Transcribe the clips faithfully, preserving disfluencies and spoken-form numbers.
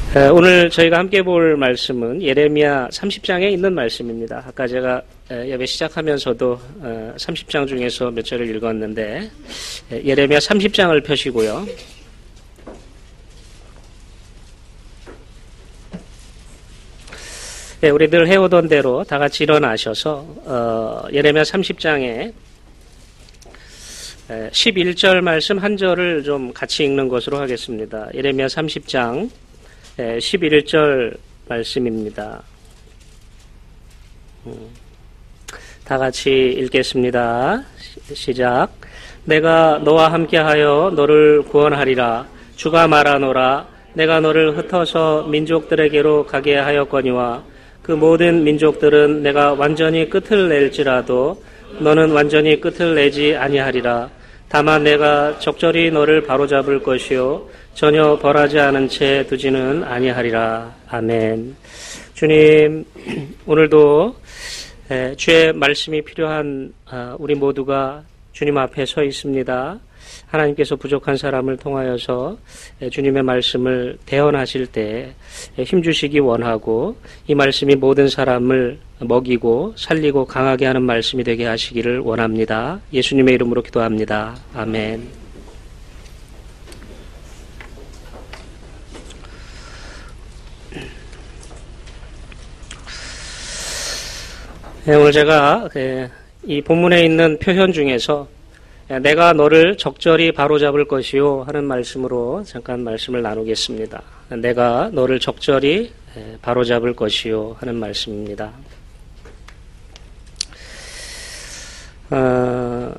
오늘 저희가 함께 볼 말씀은 예레미야 삼십 장에 있는 말씀입니다. 아까 제가 예배 시작하면서도 삼십 장 중에서 몇 절을 읽었는데 예레미야 삼십 장을 펴시고요. 네, 우리 늘 해오던 대로 다 같이 일어나셔서 어, 예레미야 삼십 장에 십일 절 말씀 한 절을 좀 같이 읽는 것으로 하겠습니다. 예레미야 삼십 장 십일 절 말씀입니다. 다 같이 읽겠습니다. 시작. 내가 너와 함께하여 너를 구원하리라. 주가 말하노라. 내가 너를 흩어서 민족들에게로 가게 하였거니와 그 모든 민족들은 내가 완전히 끝을 낼지라도 너는 완전히 끝을 내지 아니하리라. 다만 내가 적절히 너를 바로잡을 것이요 전혀 벌하지 않은 채 두지는 아니하리라. 아멘. 주님, 오늘도 주의 말씀이 필요한 우리 모두가 주님 앞에 서 있습니다. 하나님께서 부족한 사람을 통하여서 주님의 말씀을 대언하실 때 힘주시기 원하고 이 말씀이 모든 사람을 먹이고 살리고 강하게 하는 말씀이 되게 하시기를 원합니다. 예수님의 이름으로 기도합니다. 아멘. 네, 오늘 제가 이 본문에 있는 표현 중에서 내가 너를 적절히 바로잡을 것이요 하는 말씀으로 잠깐 말씀을 나누겠습니다. 내가 너를 적절히 바로잡을 것이요 하는 말씀입니다. 어,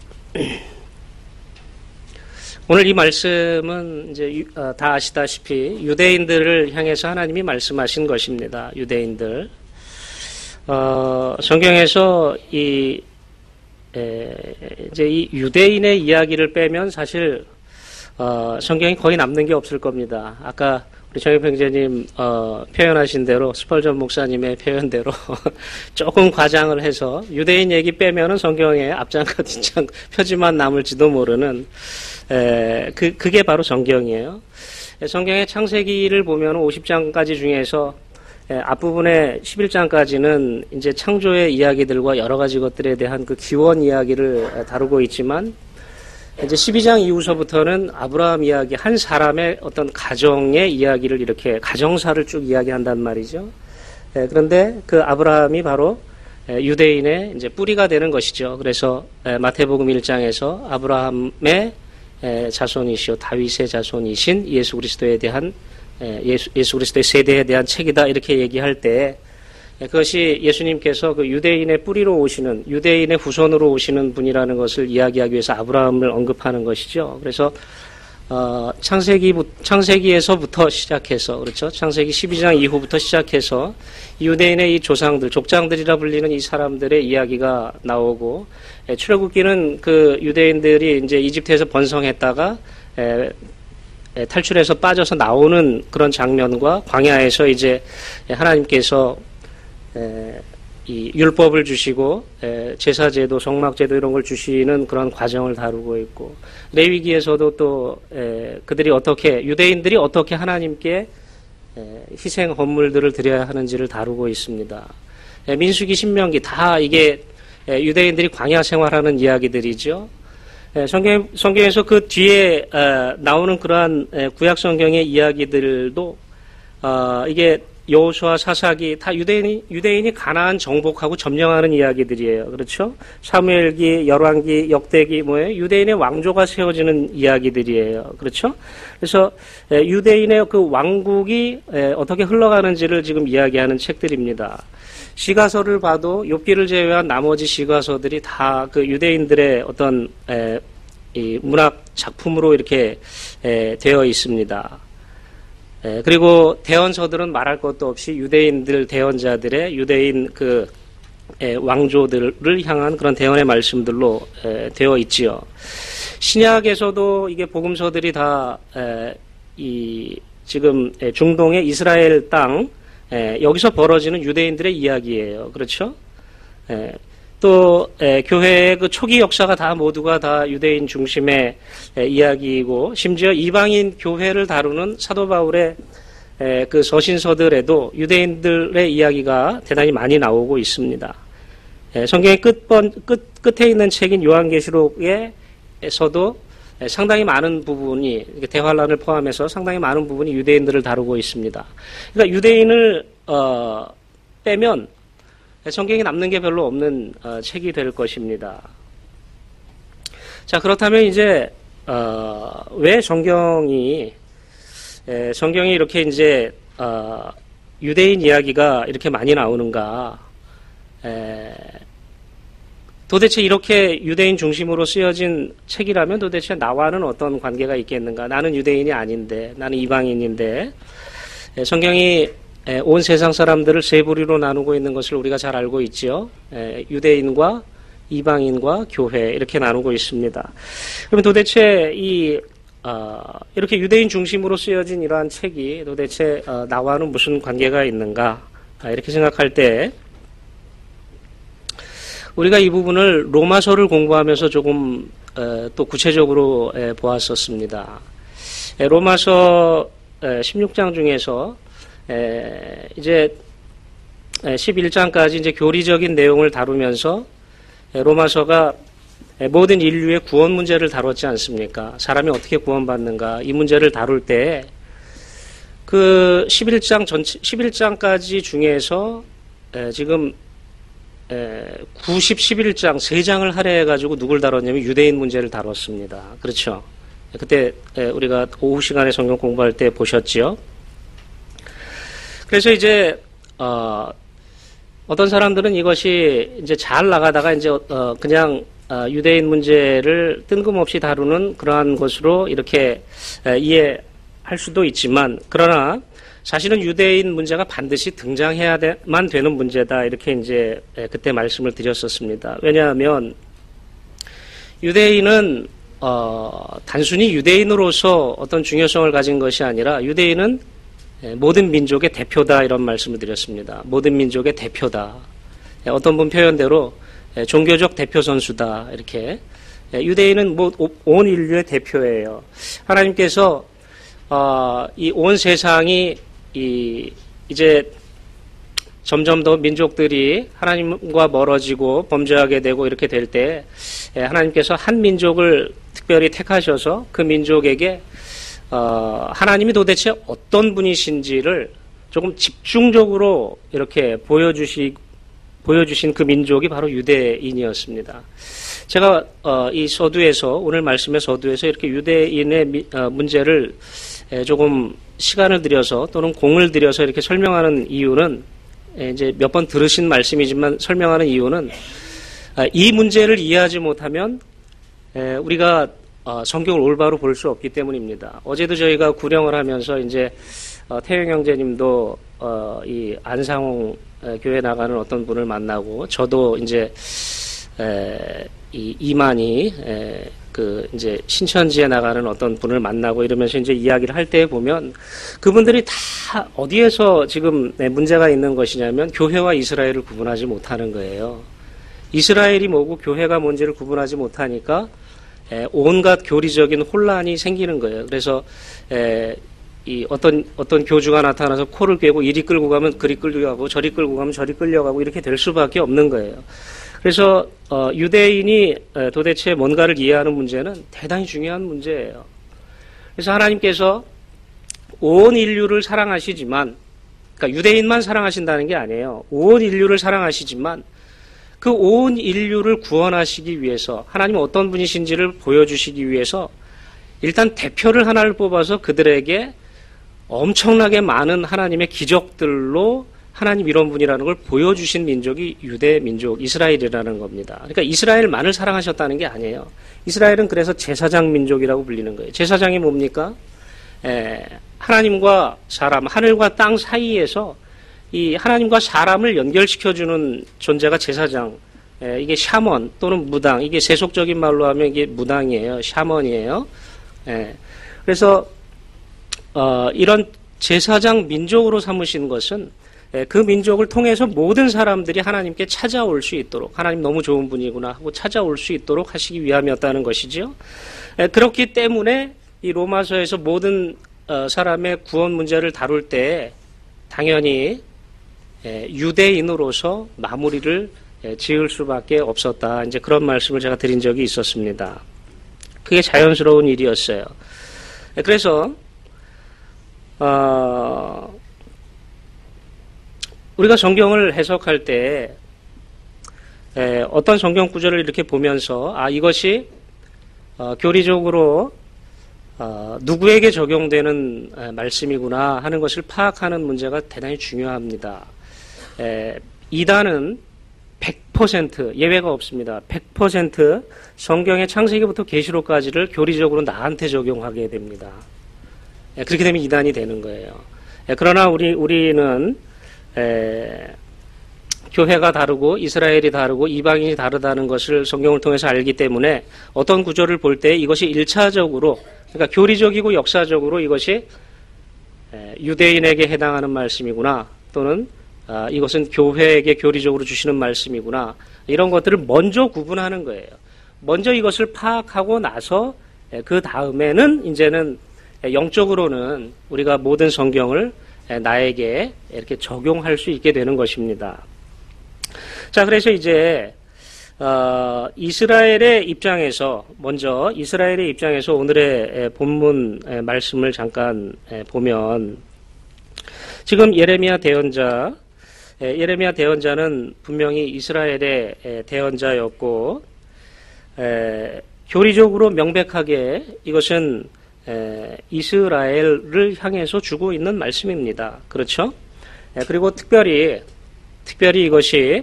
오늘 이 말씀은 이제 다 아시다시피 유대인들을 향해서 하나님이 말씀하신 것입니다. 유대인들. 어, 성경에서 이 에, 이제 이 유대인의 이야기를 빼면 사실 어, 성경이 거의 남는 게 없을 겁니다. 아까 우리 정엽 형제님 어, 표현하신 대로 스펄전 목사님의 표현대로 조금 과장을 해서 유대인 얘기 빼면은 성경에 앞장과 뒷장 표지만 남을지도 모르는 에, 그 그게 바로 성경이에요. 성경의 창세기를 보면 오십 장까지 중에서 앞부분의 십일 장까지는 이제 창조의 이야기들과 여러 가지 것들에 대한 그 기원 이야기를 다루고 있지만 이제 십이 장 이후서부터는 아브라함 이야기, 한 사람의 어떤 가정의 이야기를 이렇게 가정사를 쭉 이야기한단 말이죠. 그런데 그 아브라함이 바로 유대인의 이제 뿌리가 되는 것이죠. 그래서 마태복음 일 장에서 아브라함의 자손이시오 다윗의 자손이신 예수 그리스도에 대한 예수, 예수 그리스도의 세대에 대한 책이다 이렇게 얘기할 때 그것이 예수님께서 그 유대인의 뿌리로 오시는 유대인의 후손으로 오시는 분이라는 것을 이야기하기 위해서 아브라함을 언급하는 것이죠. 그래서 어, 창세기 창세기에서부터 시작해서 그렇죠. 창세기 십이 장 이후부터 시작해서 유대인의 이 조상들 족장들이라 불리는 이 사람들의 이야기가 나오고 에, 출애굽기는 그 유대인들이 이제 이집트에서 번성했다가 에, 탈출해서 빠져서 나오는 그런 장면과 광야에서 이제 하나님께서 이 율법을 주시고 제사제도, 성막제도 이런 걸 주시는 그런 과정을 다루고 있고 레위기에서도 또 그들이 어떻게 유대인들이 어떻게 하나님께 희생 헌물들을 드려야 하는지를 다루고 있습니다. 민수기, 신명기 다 이게 유대인들이 광야 생활하는 이야기들이죠. 성경, 성경에서 그 뒤에 어, 나오는 그러한 구약 성경의 이야기들도 어, 이게 여호수아, 사사기 다 유대인이 유대인이 가나안 정복하고 점령하는 이야기들이에요. 그렇죠? 사무엘기, 열왕기, 역대기 뭐예요? 유대인의 왕조가 세워지는 이야기들이에요. 그렇죠? 그래서 에, 유대인의 그 왕국이 에, 어떻게 흘러가는지를 지금 이야기하는 책들입니다. 시가서를 봐도 욥기를 제외한 나머지 시가서들이 다 그 유대인들의 어떤 에, 이 문학 작품으로 이렇게 에, 되어 있습니다. 에, 그리고 대언서들은 말할 것도 없이 유대인들 대언자들의 유대인 그 에, 왕조들을 향한 그런 대언의 말씀들로 에, 되어 있지요. 신약에서도 이게 복음서들이 다 이 지금 중동의 이스라엘 땅 에, 여기서 벌어지는 유대인들의 이야기예요. 그렇죠? 에, 또 에, 교회의 그 초기 역사가 다 모두가 다 유대인 중심의 에, 이야기이고 심지어 이방인 교회를 다루는 사도 바울의 에, 그 서신서들에도 유대인들의 이야기가 대단히 많이 나오고 있습니다. 에, 성경의 끝번, 끝, 끝에 있는 책인 요한계시록에서도 상당히 많은 부분이, 대환란을 포함해서 상당히 많은 부분이 유대인들을 다루고 있습니다. 그러니까 유대인을, 어, 빼면 성경에 남는 게 별로 없는 어, 책이 될 것입니다. 자, 그렇다면 이제, 어, 왜 성경이, 에, 성경이 이렇게 이제, 어, 유대인 이야기가 이렇게 많이 나오는가? 에, 도대체 이렇게 유대인 중심으로 쓰여진 책이라면 도대체 나와는 어떤 관계가 있겠는가? 나는 유대인이 아닌데, 나는 이방인인데, 에, 성경이 에, 온 세상 사람들을 세 부류로 나누고 있는 것을 우리가 잘 알고 있죠. 에, 유대인과 이방인과 교회 이렇게 나누고 있습니다. 그러면 도대체 이 어, 이렇게 유대인 중심으로 쓰여진 이러한 책이 도대체 어, 나와는 무슨 관계가 있는가? 아, 이렇게 생각할 때 우리가 이 부분을 로마서를 공부하면서 조금 에, 또 구체적으로 에, 보았었습니다. 에, 로마서 에, 십육 장 중에서 에, 이제 에, 십일 장까지 이제 교리적인 내용을 다루면서 에, 로마서가 에, 모든 인류의 구원 문제를 다뤘지 않습니까? 사람이 어떻게 구원받는가 이 문제를 다룰 때 그 십일 장 전체 십일 장까지 중에서 에, 지금 에, 구십, 십일 장 세 장을 할애해가지고 누굴 다뤘냐면 유대인 문제를 다뤘습니다. 그렇죠? 그때 에, 우리가 오후 시간에 성경 공부할 때 보셨지요? 그래서 이제 어, 어떤 사람들은 이것이 이제 잘 나가다가 이제 어, 그냥 어, 유대인 문제를 뜬금없이 다루는 그러한 것으로 이렇게 에, 이해할 수도 있지만, 그러나 사실은 유대인 문제가 반드시 등장해야만 되는 문제다, 이렇게 이제 에, 그때 말씀을 드렸었습니다. 왜냐하면 유대인은 어, 단순히 유대인으로서 어떤 중요성을 가진 것이 아니라 유대인은 모든 민족의 대표다, 이런 말씀을 드렸습니다. 모든 민족의 대표다. 어떤 분 표현대로 종교적 대표 선수다, 이렇게. 유대인은 뭐 온 인류의 대표예요. 하나님께서 어, 이 온 세상이 이 이제 점점 더 민족들이 하나님과 멀어지고 범죄하게 되고 이렇게 될 때 하나님께서 한 민족을 특별히 택하셔서 그 민족에게 어, 하나님이 도대체 어떤 분이신지를 조금 집중적으로 이렇게 보여주시, 보여주신 그 민족이 바로 유대인이었습니다. 제가, 어, 이 서두에서, 오늘 말씀의 서두에서 이렇게 유대인의 미, 어, 문제를 조금 시간을 들여서 또는 공을 들여서 이렇게 설명하는 이유는, 이제 몇 번 들으신 말씀이지만 설명하는 이유는, 이 문제를 이해하지 못하면 우리가 어, 성경을 올바로 볼 수 없기 때문입니다. 어제도 저희가 구령을 하면서 이제 어, 태영 형제님도 어, 이 안상홍 에, 교회 나가는 어떤 분을 만나고, 저도 이제 에, 이 이만희 에, 그 이제 신천지에 나가는 어떤 분을 만나고 이러면서 이제 이야기를 할 때 보면 그분들이 다 어디에서 지금 네, 문제가 있는 것이냐면 교회와 이스라엘을 구분하지 못하는 거예요. 이스라엘이 뭐고 교회가 뭔지를 구분하지 못하니까 에, 온갖 교리적인 혼란이 생기는 거예요. 그래서 에, 이 어떤 어떤 교주가 나타나서 코를 꿰고 이리 끌고 가면 그리 끌려가고 저리 끌고 가면 저리 끌려가고 이렇게 될 수밖에 없는 거예요. 그래서 어, 유대인이 에, 도대체 뭔가를 이해하는 문제는 대단히 중요한 문제예요. 그래서 하나님께서 온 인류를 사랑하시지만, 그러니까 유대인만 사랑하신다는 게 아니에요. 온 인류를 사랑하시지만 그 온 인류를 구원하시기 위해서 하나님은 어떤 분이신지를 보여주시기 위해서 일단 대표를 하나를 뽑아서 그들에게 엄청나게 많은 하나님의 기적들로 하나님 이런 분이라는 걸 보여주신 민족이 유대 민족, 이스라엘이라는 겁니다. 그러니까 이스라엘만을 사랑하셨다는 게 아니에요. 이스라엘은 그래서 제사장 민족이라고 불리는 거예요. 제사장이 뭡니까? 에, 하나님과 사람, 하늘과 땅 사이에서 이 하나님과 사람을 연결시켜주는 존재가 제사장, 에, 이게 샤먼 또는 무당, 이게 세속적인 말로 하면 이게 무당이에요. 샤먼이에요. 에, 그래서 어, 이런 제사장 민족으로 삼으신 것은 에, 그 민족을 통해서 모든 사람들이 하나님께 찾아올 수 있도록, 하나님 너무 좋은 분이구나 하고 찾아올 수 있도록 하시기 위함이었다는 것이죠. 에, 그렇기 때문에 이 로마서에서 모든 사람의 구원 문제를 다룰 때 당연히 유대인으로서 마무리를 지을 수밖에 없었다. 이제 그런 말씀을 제가 드린 적이 있었습니다. 그게 자연스러운 일이었어요. 그래서 어, 우리가 성경을 해석할 때 에, 어떤 성경 구절을 이렇게 보면서 아 이것이 어, 교리적으로 어, 누구에게 적용되는 에, 말씀이구나 하는 것을 파악하는 문제가 대단히 중요합니다. 에, 이단은 백 퍼센트 예외가 없습니다. 백 퍼센트 성경의 창세기부터 계시록까지를 교리적으로 나한테 적용하게 됩니다. 에, 그렇게 되면 이단이 되는 거예요. 에, 그러나 우리 우리는 에, 교회가 다르고 이스라엘이 다르고 이방인이 다르다는 것을 성경을 통해서 알기 때문에 어떤 구절을 볼 때 이것이 일차적으로 그러니까 교리적이고 역사적으로 이것이 유대인에게 해당하는 말씀이구나 또는 이것은 교회에게 교리적으로 주시는 말씀이구나 이런 것들을 먼저 구분하는 거예요. 먼저 이것을 파악하고 나서 그 다음에는 이제는 영적으로는 우리가 모든 성경을 나에게 이렇게 적용할 수 있게 되는 것입니다. 자, 그래서 이제 어, 이스라엘의 입장에서 먼저 이스라엘의 입장에서 오늘의 본문 말씀을 잠깐 보면 지금 예레미야 대언자 예레미야 대언자는 분명히 이스라엘의 대언자였고 에, 교리적으로 명백하게 이것은 에, 이스라엘을 향해서 주고 있는 말씀입니다. 그렇죠? 에, 그리고 특별히 특별히 이것이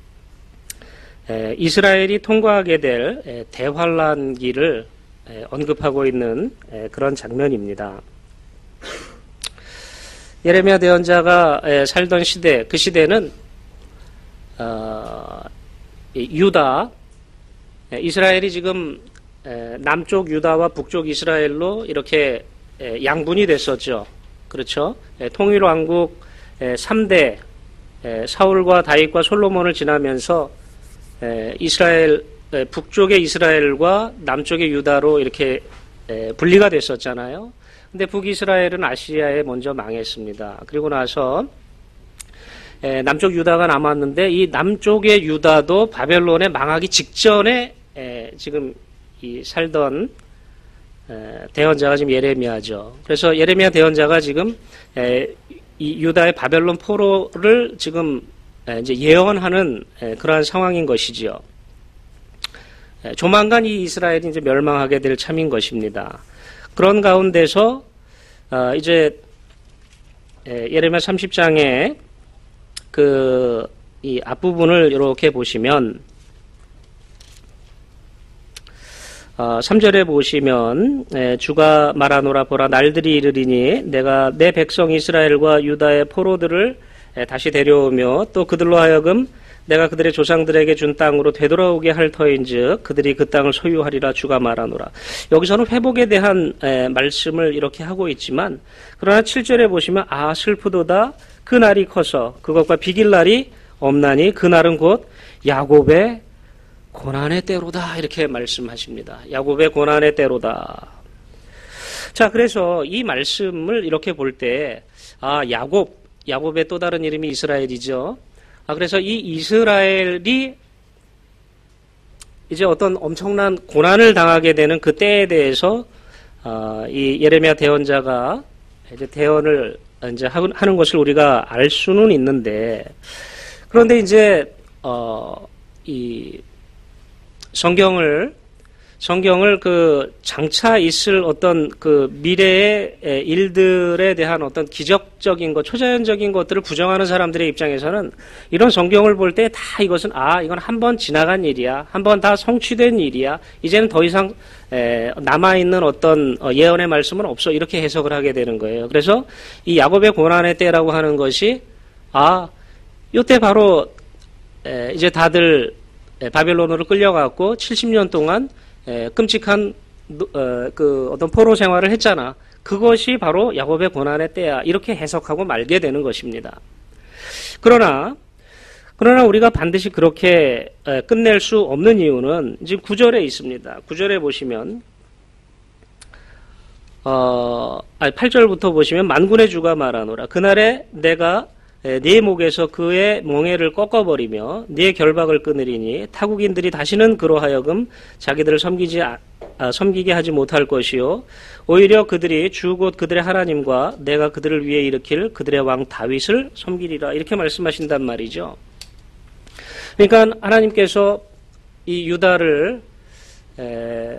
이스라엘이 통과하게 될 대환란기를 언급하고 있는 그런 장면입니다. 예레미야 대언자가 살던 시대, 그 시대는 유다, 이스라엘이 지금 남쪽 유다와 북쪽 이스라엘로 이렇게 양분이 됐었죠. 그렇죠? 통일왕국 삼 대 사울과 다윗과 솔로몬을 지나면서 이스라엘 북쪽의 이스라엘과 남쪽의 유다로 이렇게 분리가 됐었잖아요. 근데 북이스라엘은 아시리아에 먼저 망했습니다. 그리고 나서 남쪽 유다가 남았는데 이 남쪽의 유다도 바벨론에 망하기 직전에 지금 이 살던 대언자가 지금 예레미야죠. 그래서 예레미야 대언자가 지금 이 유다의 바벨론 포로를 지금 이제 예언하는 그러한 상황인 것이지요. 조만간 이 이스라엘이 이제 멸망하게 될 참인 것입니다. 그런 가운데서 이제 예레미야 삼십 장의 그 이 앞부분을 이렇게 보시면 삼 절에 보시면 주가 말하노라 보라 날들이 이르리니 내가 내 백성 이스라엘과 유다의 포로들을 다시 데려오며 또 그들로 하여금 내가 그들의 조상들에게 준 땅으로 되돌아오게 할 터인즉 그들이 그 땅을 소유하리라 주가 말하노라. 여기서는 회복에 대한 말씀을 이렇게 하고 있지만 그러나 칠 절에 보시면 아 슬프도다 그 날이 커서 그것과 비길 날이 없나니 그 날은 곧 야곱의 고난의 때로다 이렇게 말씀하십니다. 야곱의 고난의 때로다. 자, 그래서 이 말씀을 이렇게 볼 때 아 야곱 야곱의 또 다른 이름이 이스라엘이죠. 아, 그래서 이 이스라엘이 이제 어떤 엄청난 고난을 당하게 되는 그 때에 대해서 어, 이 예레미야 대언자가 이제 대언을 이제 하는 것을 우리가 알 수는 있는데 그런데 이제 어, 이 성경을 성경을 그 장차 있을 어떤 그 미래의 일들에 대한 어떤 기적적인 것, 초자연적인 것들을 부정하는 사람들의 입장에서는 이런 성경을 볼 때 다 이것은 아 이건 한 번 지나간 일이야, 한 번 다 성취된 일이야, 이제는 더 이상 남아 있는 어떤 예언의 말씀은 없어 이렇게 해석을 하게 되는 거예요. 그래서 이 야곱의 고난의 때라고 하는 것이 아 이때 바로 이제 다들 바벨론으로 끌려갔고 칠십 년 동안 에, 끔찍한 어, 그 어떤 포로 생활을 했잖아. 그것이 바로 야곱의 고난의 때야. 이렇게 해석하고 말게 되는 것입니다. 그러나 그러나 우리가 반드시 그렇게 에, 끝낼 수 없는 이유는 지금 구 절에 있습니다. 구 절에 보시면 어, 아니, 팔 절부터 보시면 만군의 주가 말하노라. 그날에 내가 네 목에서 그의 멍에를 꺾어버리며 네 결박을 끊으리니 타국인들이 다시는 그로 하여금 자기들을 섬기지 아, 아, 섬기게 하지 못할 것이요 오히려 그들이 주 곧 그들의 하나님과 내가 그들을 위해 일으킬 그들의 왕 다윗을 섬기리라 이렇게 말씀하신단 말이죠. 그러니까 하나님께서 이 유다를 에,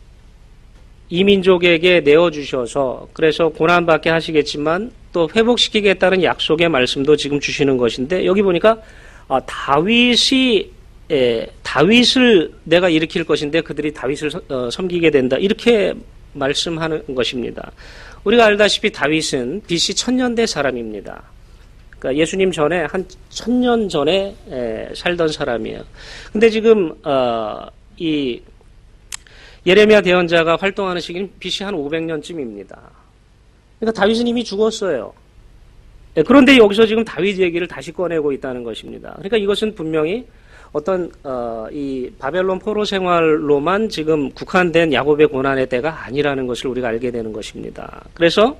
이민족에게 내어주셔서 그래서 고난받게 하시겠지만 또 회복시키겠다는 약속의 말씀도 지금 주시는 것인데 여기 보니까 아, 다윗이 에, 다윗을 내가 일으킬 것인데 그들이 다윗을 어, 섬기게 된다 이렇게 말씀하는 것입니다. 우리가 알다시피 다윗은 비씨 천년대 사람입니다. 그러니까 예수님 전에 한 천년 전에 에, 살던 사람이에요. 근데 지금 어, 이 예레미야 대언자가 활동하는 시기는 비씨 한 오백 년쯤입니다. 그러니까 다윗은 이미 죽었어요. 그런데 여기서 지금 다윗 얘기를 다시 꺼내고 있다는 것입니다. 그러니까 이것은 분명히 어떤 어, 이 바벨론 포로 생활로만 지금 국한된 야곱의 고난의 때가 아니라는 것을 우리가 알게 되는 것입니다. 그래서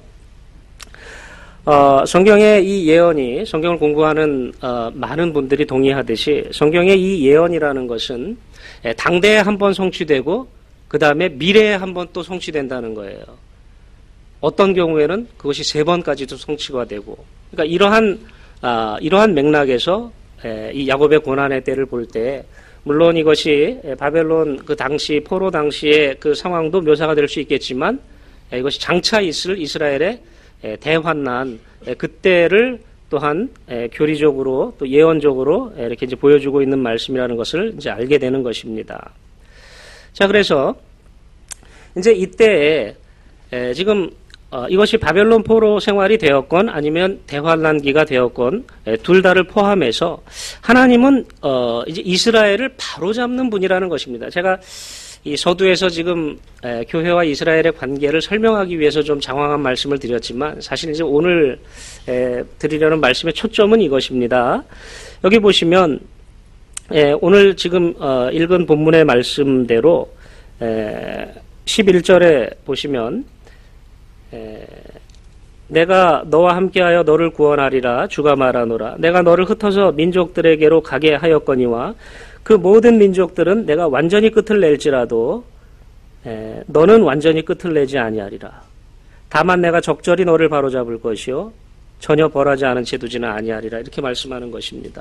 어, 성경의 이 예언이 성경을 공부하는 어, 많은 분들이 동의하듯이 성경의 이 예언이라는 것은 당대에 한번 성취되고 그 다음에 미래에 한번 또 성취된다는 거예요. 어떤 경우에는 그것이 세 번까지도 성취가 되고, 그러니까 이러한 아, 이러한 맥락에서 에, 이 야곱의 고난의 때를 볼 때, 물론 이것이 바벨론 그 당시 포로 당시의 그 상황도 묘사가 될 수 있겠지만, 에, 이것이 장차 있을 이스라엘의 에, 대환난 에, 그때를 또한 에, 교리적으로 또 예언적으로 에, 이렇게 이제 보여주고 있는 말씀이라는 것을 이제 알게 되는 것입니다. 자, 그래서 이제 이때에 에, 지금 어, 이것이 바벨론 포로 생활이 되었건 아니면 대환난기가 되었건 에, 둘 다를 포함해서 하나님은 어, 이제 이스라엘을 바로잡는 분이라는 것입니다. 제가 이 서두에서 지금 에, 교회와 이스라엘의 관계를 설명하기 위해서 좀 장황한 말씀을 드렸지만 사실 이제 오늘 에, 드리려는 말씀의 초점은 이것입니다. 여기 보시면 예, 오늘 지금 어, 읽은 본문의 말씀대로 에, 십일 절에 보시면 에, 내가 너와 함께하여 너를 구원하리라 주가 말하노라. 내가 너를 흩어서 민족들에게로 가게 하였거니와 그 모든 민족들은 내가 완전히 끝을 낼지라도 에, 너는 완전히 끝을 내지 아니하리라. 다만 내가 적절히 너를 바로잡을 것이요 전혀 벌하지 않은 채 두지는 아니하리라. 이렇게 말씀하는 것입니다.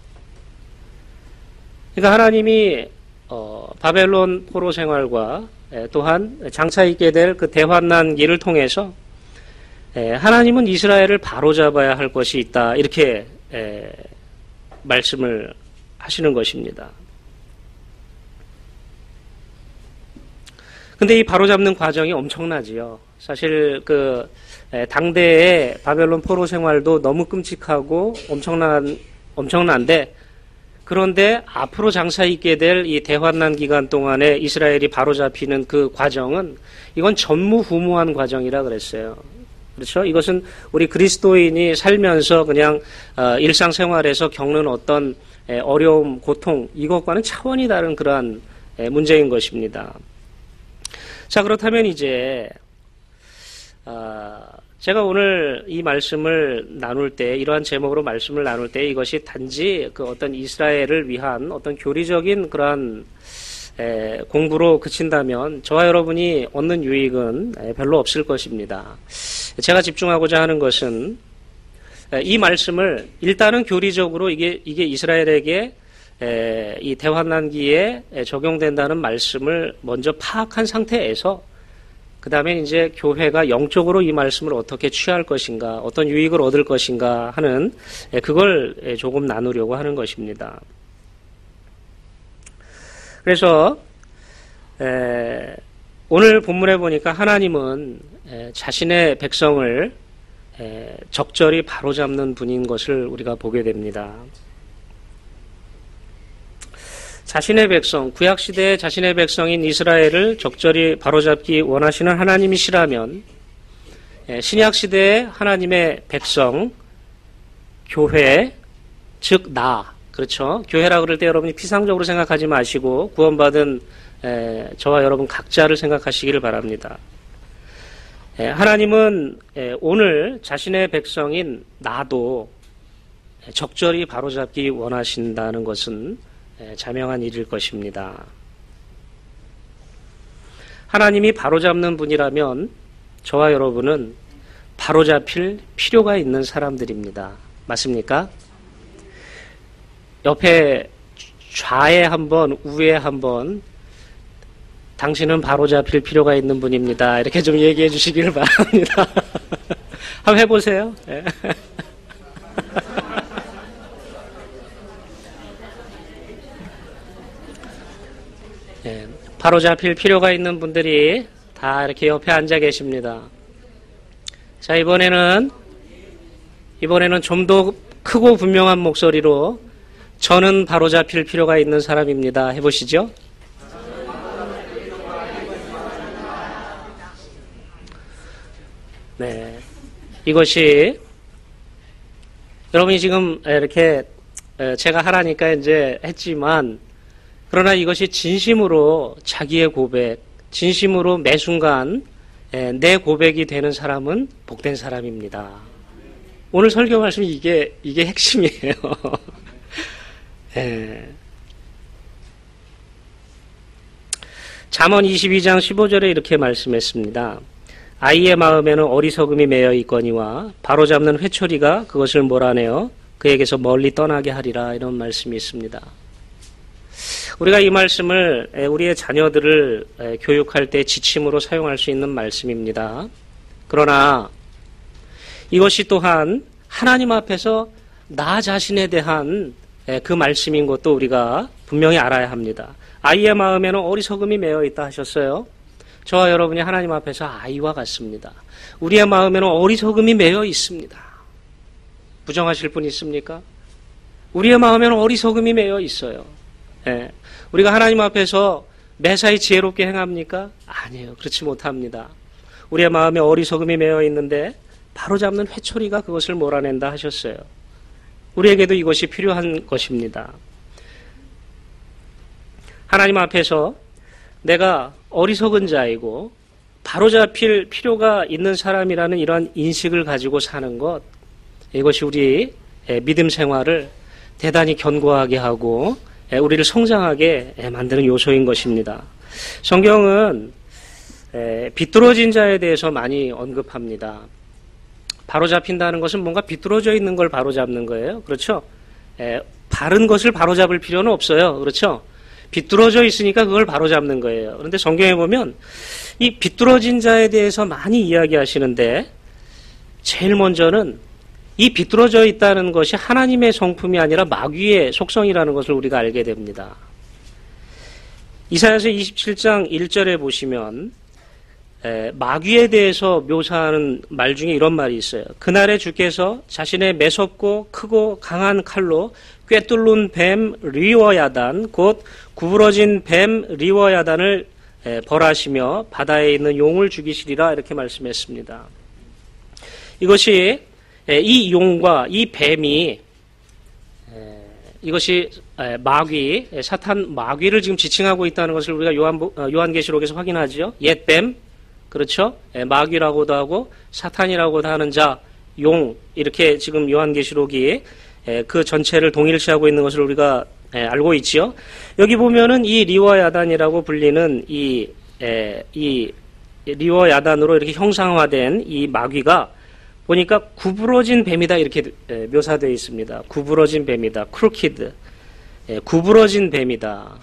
그러니까 하나님이 어, 바벨론 포로 생활과 에, 또한 장차 있게 될 그 대환난기를 통해서 에, 하나님은 이스라엘을 바로잡아야 할 것이 있다 이렇게 에, 말씀을 하시는 것입니다. 근데 이 바로잡는 과정이 엄청나지요. 사실 그 에, 당대의 바벨론 포로 생활도 너무 끔찍하고 엄청난 엄청난데 그런데 앞으로 장사 있게 될 이 대환난 기간 동안에 이스라엘이 바로잡히는 그 과정은 이건 전무후무한 과정이라 그랬어요. 그렇죠? 이것은 우리 그리스도인이 살면서 그냥 어, 일상생활에서 겪는 어떤 에, 어려움, 고통 이것과는 차원이 다른 그러한 에, 문제인 것입니다. 자, 그렇다면 이제 어, 제가 오늘 이 말씀을 나눌 때, 이러한 제목으로 말씀을 나눌 때 이것이 단지 그 어떤 이스라엘을 위한 어떤 교리적인 그러한 에, 공부로 그친다면 저와 여러분이 얻는 유익은 에, 별로 없을 것입니다. 제가 집중하고자 하는 것은 에, 이 말씀을 일단은 교리적으로 이게, 이게 이스라엘에게 에, 이 대환난기에 적용된다는 말씀을 먼저 파악한 상태에서 그 다음에 이제 교회가 영적으로 이 말씀을 어떻게 취할 것인가, 어떤 유익을 얻을 것인가 하는 그걸 조금 나누려고 하는 것입니다. 그래서 에, 오늘 본문에 보니까 하나님은 에, 자신의 백성을 에, 적절히 바로잡는 분인 것을 우리가 보게 됩니다. 자신의 백성, 구약시대의 자신의 백성인 이스라엘을 적절히 바로잡기 원하시는 하나님이시라면 신약시대의 하나님의 백성, 교회, 즉 나, 그렇죠? 교회라 그럴 때 여러분이 피상적으로 생각하지 마시고 구원받은 저와 여러분 각자를 생각하시기를 바랍니다. 하나님은 오늘 자신의 백성인 나도 적절히 바로잡기 원하신다는 것은 자명한 일일 것입니다. 하나님이 바로잡는 분이라면 저와 여러분은 바로잡힐 필요가 있는 사람들입니다. 맞습니까? 옆에 좌에 한 번, 우에 한 번, 당신은 바로잡힐 필요가 있는 분입니다. 이렇게 좀 얘기해 주시기를 바랍니다. 한번 해보세요. 네. 네, 바로잡힐 필요가 있는 분들이 다 이렇게 옆에 앉아 계십니다. 자, 이번에는, 이번에는 좀 더 크고 분명한 목소리로 저는 바로잡힐 필요가 있는 사람입니다. 해보시죠. 네. 이것이, 여러분이 지금 이렇게 제가 하라니까 이제 했지만, 그러나 이것이 진심으로 자기의 고백, 진심으로 매 순간 내 고백이 되는 사람은 복된 사람입니다. 오늘 설교 말씀이 이게, 이게 핵심이에요. 예. 잠언 이십이 장 십오 절에 이렇게 말씀했습니다. 아이의 마음에는 어리석음이 매여 있거니와 바로잡는 회초리가 그것을 몰아내어 그에게서 멀리 떠나게 하리라, 이런 말씀이 있습니다. 우리가 이 말씀을 우리의 자녀들을 교육할 때 지침으로 사용할 수 있는 말씀입니다. 그러나 이것이 또한 하나님 앞에서 나 자신에 대한 그 말씀인 것도 우리가 분명히 알아야 합니다. 아이의 마음에는 어리석음이 매여 있다 하셨어요. 저와 여러분이 하나님 앞에서 아이와 같습니다. 우리의 마음에는 어리석음이 매여 있습니다. 부정하실 분 있습니까? 우리의 마음에는 어리석음이 매여 있어요. 예. 우리가 하나님 앞에서 매사에 지혜롭게 행합니까? 아니에요. 그렇지 못합니다. 우리의 마음에 어리석음이 매여 있는데 바로잡는 회초리가 그것을 몰아낸다 하셨어요. 우리에게도 이것이 필요한 것입니다. 하나님 앞에서 내가 어리석은 자이고 바로잡힐 필요가 있는 사람이라는 이러한 인식을 가지고 사는 것, 이것이 우리 믿음 생활을 대단히 견고하게 하고 우리를 성장하게 만드는 요소인 것입니다. 성경은 비뚤어진 자에 대해서 많이 언급합니다. 바로잡힌다는 것은 뭔가 비뚤어져 있는 걸 바로잡는 거예요. 그렇죠? 바른 것을 바로잡을 필요는 없어요. 그렇죠? 비뚤어져 있으니까 그걸 바로잡는 거예요. 그런데 성경에 보면 이 비뚤어진 자에 대해서 많이 이야기하시는데 제일 먼저는 이 비뚤어져 있다는 것이 하나님의 성품이 아니라 마귀의 속성이라는 것을 우리가 알게 됩니다. 이사야서 이십칠 장 일 절에 보시면 마귀에 대해서 묘사하는 말 중에 이런 말이 있어요. 그날에 주께서 자신의 매섭고 크고 강한 칼로 꿰뚫는 뱀 리워야단, 곧 구부러진 뱀 리워야단을 벌하시며 바다에 있는 용을 죽이시리라, 이렇게 말씀했습니다. 이것이 이 용과 이 뱀이, 이것이 마귀, 사탄 마귀를 지금 지칭하고 있다는 것을 우리가 요한, 요한계시록에서 확인하죠. 옛 뱀, 그렇죠? 마귀라고도 하고 사탄이라고도 하는 자, 용, 이렇게 지금 요한계시록이 그 전체를 동일시하고 있는 것을 우리가 알고 있지요. 여기 보면은 이 리워야단이라고 불리는 이, 이 리워야단으로 이렇게 형상화된 이 마귀가 보니까 구부러진 뱀이다, 이렇게 묘사되어 있습니다. 구부러진 뱀이다. 크루키드. 구부러진 뱀이다.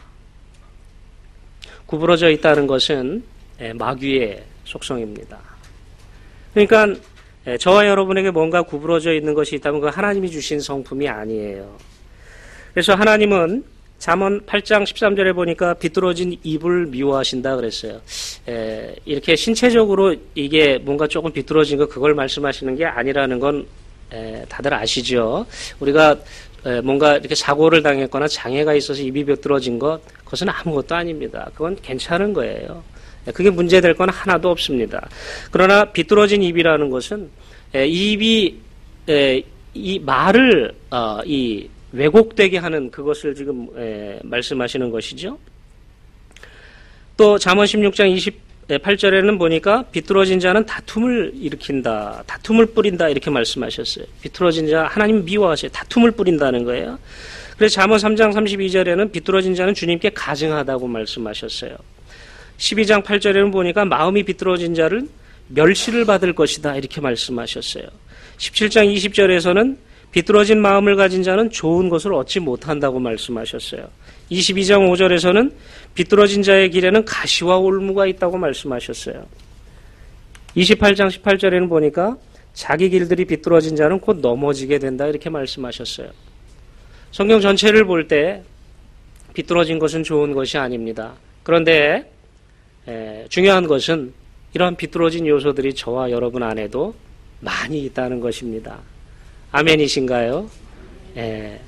구부러져 있다는 것은 마귀의 속성입니다. 그러니까 저와 여러분에게 뭔가 구부러져 있는 것이 있다면 그 하나님이 주신 성품이 아니에요. 그래서 하나님은 잠언 팔 장 십삼 절에 보니까 비뚤어진 입을 미워하신다 그랬어요. 에, 이렇게 신체적으로 이게 뭔가 조금 비뚤어진 거 그걸 말씀하시는 게 아니라는 건 에, 다들 아시죠. 우리가 에, 뭔가 이렇게 사고를 당했거나 장애가 있어서 입이 비뚤어진 것, 그것은 아무것도 아닙니다. 그건 괜찮은 거예요. 그게 문제될 건 하나도 없습니다. 그러나 비뚤어진 입이라는 것은 에, 입이 에, 이 말을 어, 이 왜곡되게 하는 그것을 지금 에, 말씀하시는 것이죠. 또 잠언 십육 장 팔 절에는 보니까 비뚤어진 자는 다툼을 일으킨다. 다툼을 뿌린다. 이렇게 말씀하셨어요. 비뚤어진 자 하나님 미워하세요. 다툼을 뿌린다는 거예요. 그래서 잠언 삼 장 삼십이 절에는 비뚤어진 자는 주님께 가증하다고 말씀하셨어요. 십이 장 팔 절에는 보니까 마음이 비뚤어진 자를 멸시를 받을 것이다. 이렇게 말씀하셨어요. 십칠 장 이십 절에서는 비뚤어진 마음을 가진 자는 좋은 것을 얻지 못한다고 말씀하셨어요. 이십이 장 오 절에서는 비뚤어진 자의 길에는 가시와 올무가 있다고 말씀하셨어요. 이십팔 장 십팔 절에는 보니까 자기 길들이 비뚤어진 자는 곧 넘어지게 된다. 이렇게 말씀하셨어요. 성경 전체를 볼 때 비뚤어진 것은 좋은 것이 아닙니다. 그런데 에, 중요한 것은 이러한 비뚤어진 요소들이 저와 여러분 안에도 많이 있다는 것입니다. 아멘이신가요? 에.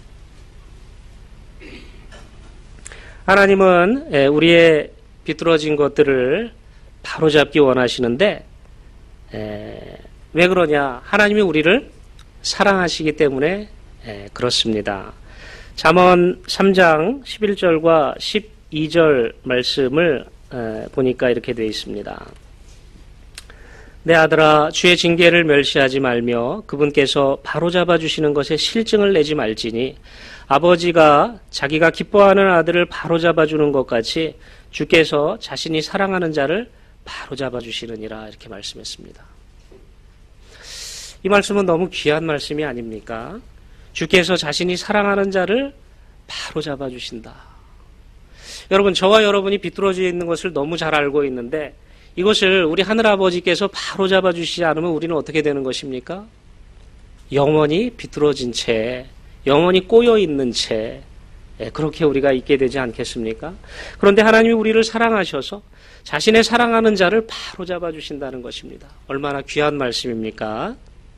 하나님은 우리의 비뚤어진 것들을 바로잡기 원하시는데 에, 왜 그러냐? 하나님이 우리를 사랑하시기 때문에 에, 그렇습니다. 잠언 삼 장 십일 절과 십이 절 말씀을 에, 보니까 이렇게 되어 있습니다. 내 아들아 주의 징계를 멸시하지 말며 그분께서 바로잡아 주시는 것에 실증을 내지 말지니 아버지가 자기가 기뻐하는 아들을 바로잡아 주는 것 같이 주께서 자신이 사랑하는 자를 바로잡아 주시느니라. 이렇게 말씀했습니다. 이 말씀은 너무 귀한 말씀이 아닙니까? 주께서 자신이 사랑하는 자를 바로잡아 주신다. 여러분, 저와 여러분이 비뚤어져 있는 것을 너무 잘 알고 있는데 이것을 우리 하늘아버지께서 바로잡아 주시지 않으면 우리는 어떻게 되는 것입니까? 영원히 비뚤어진 채, 영원히 꼬여있는 채, 그렇게 우리가 있게 되지 않겠습니까? 그런데 하나님이 우리를 사랑하셔서 자신의 사랑하는 자를 바로잡아 주신다는 것입니다. 얼마나 귀한 말씀입니까?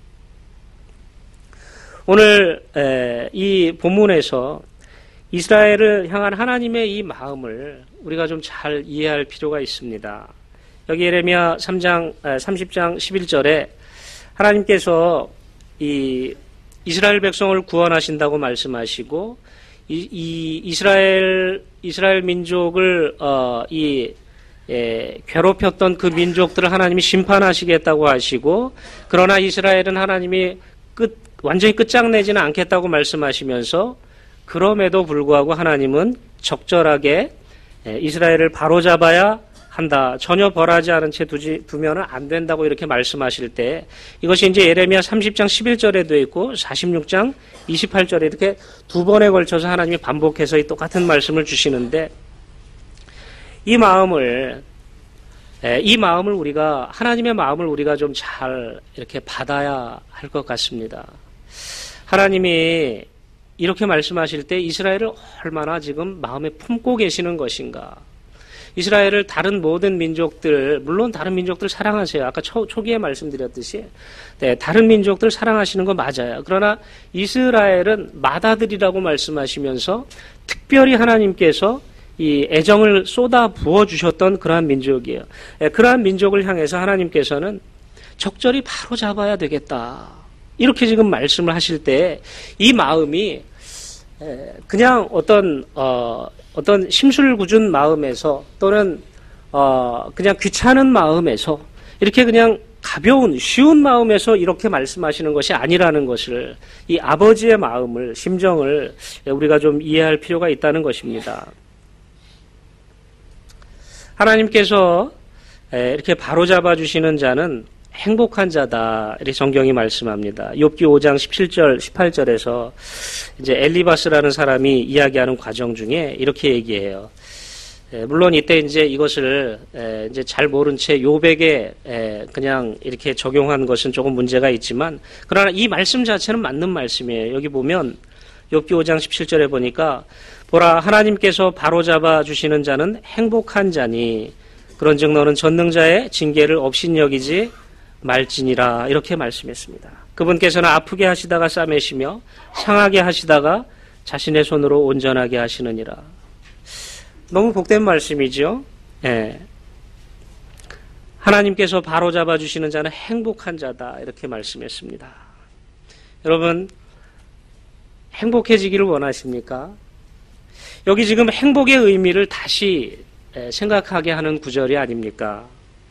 오늘 이 본문에서 이스라엘을 향한 하나님의 이 마음을 우리가 좀 잘 이해할 필요가 있습니다. 여기 예레미야 삼 장, 삼십 장 십일 절에 하나님께서 이 이스라엘 백성을 구원하신다고 말씀하시고, 이, 이 이스라엘, 이스라엘 민족을, 어, 이, 예, 괴롭혔던 그 민족들을 하나님이 심판하시겠다고 하시고, 그러나 이스라엘은 하나님이 끝, 완전히 끝장내지는 않겠다고 말씀하시면서, 그럼에도 불구하고 하나님은 적절하게 이스라엘을 바로잡아야 한다. 전혀 벌하지 않은 채 두지, 두면은 안 된다고 이렇게 말씀하실 때 이것이 이제 예레미야 삼십 장 십일 절에도 있고 사십육 장 이십팔 절에 이렇게 두 번에 걸쳐서 하나님이 반복해서 이 똑같은 말씀을 주시는데 이 마음을 이 마음을 우리가 하나님의 마음을 우리가 좀 잘 이렇게 받아야 할 것 같습니다. 하나님이 이렇게 말씀하실 때 이스라엘을 얼마나 지금 마음에 품고 계시는 것인가. 이스라엘을 다른 모든 민족들, 물론 다른 민족들 사랑하세요. 아까 초, 초기에 말씀드렸듯이 네, 다른 민족들 사랑하시는 거 맞아요. 그러나 이스라엘은 맏아들이라고 말씀하시면서 특별히 하나님께서 이 애정을 쏟아 부어주셨던 그러한 민족이에요. 네, 그러한 민족을 향해서 하나님께서는 적절히 바로 잡아야 되겠다. 이렇게 지금 말씀을 하실 때 이 마음이 그냥 어떤 어, 어떤 심술궂은 마음에서 또는 어, 그냥 귀찮은 마음에서 이렇게 그냥 가벼운 쉬운 마음에서 이렇게 말씀하시는 것이 아니라는 것을 이 아버지의 마음을 심정을 우리가 좀 이해할 필요가 있다는 것입니다. 하나님께서 이렇게 바로잡아 주시는 자는 행복한 자다. 이렇게 성경이 말씀합니다. 욥기 오 장 십칠 절, 십팔 절에서 이제 엘리바스라는 사람이 이야기하는 과정 중에 이렇게 얘기해요. 물론 이때 이제 이것을 이제 잘 모른 채 욥에게 그냥 이렇게 적용한 것은 조금 문제가 있지만 그러나 이 말씀 자체는 맞는 말씀이에요. 여기 보면 욥기 오 장 십칠 절에 보니까 보라 하나님께서 바로잡아 주시는 자는 행복한 자니 그런즉 너는 전능자의 징계를 업신여기지 말지니라 이렇게 말씀했습니다. 그분께서는 아프게 하시다가 싸매시며 상하게 하시다가 자신의 손으로 온전하게 하시느니라. 너무 복된 말씀이죠. 예. 하나님께서 바로잡아 주시는 자는 행복한 자다 이렇게 말씀했습니다. 여러분 행복해지기를 원하십니까? 여기 지금 행복의 의미를 다시 생각하게 하는 구절이 아닙니까?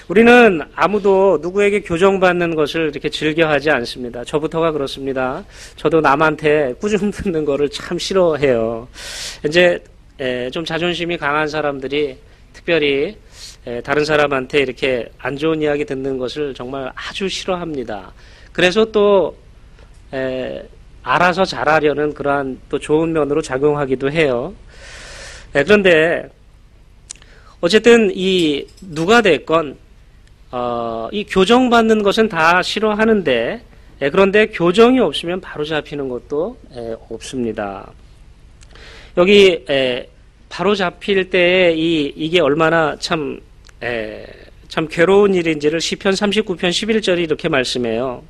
우리는 아무도 누구에게 교정받는 것을 이렇게 즐겨하지 않습니다. 저부터가 그렇습니다. 저도 남한테 꾸중 듣는 거를 참 싫어해요. 이제 좀 자존심이 강한 사람들이 특별히 다른 사람한테 이렇게 안 좋은 이야기 듣는 것을 정말 아주 싫어합니다. 그래서 또 에, 알아서 잘하려는 그러한 또 좋은 면으로 작용하기도 해요. 에, 그런데 어쨌든 이 누가 됐건 어, 이 교정받는 것은 다 싫어하는데 에, 그런데 교정이 없으면 바로 잡히는 것도 에, 없습니다. 여기 에, 바로 잡힐 때에 이 이게 얼마나 참 에, 참 괴로운 일인지를 시편 삼십구 편 십일 절이 이렇게 말씀해요.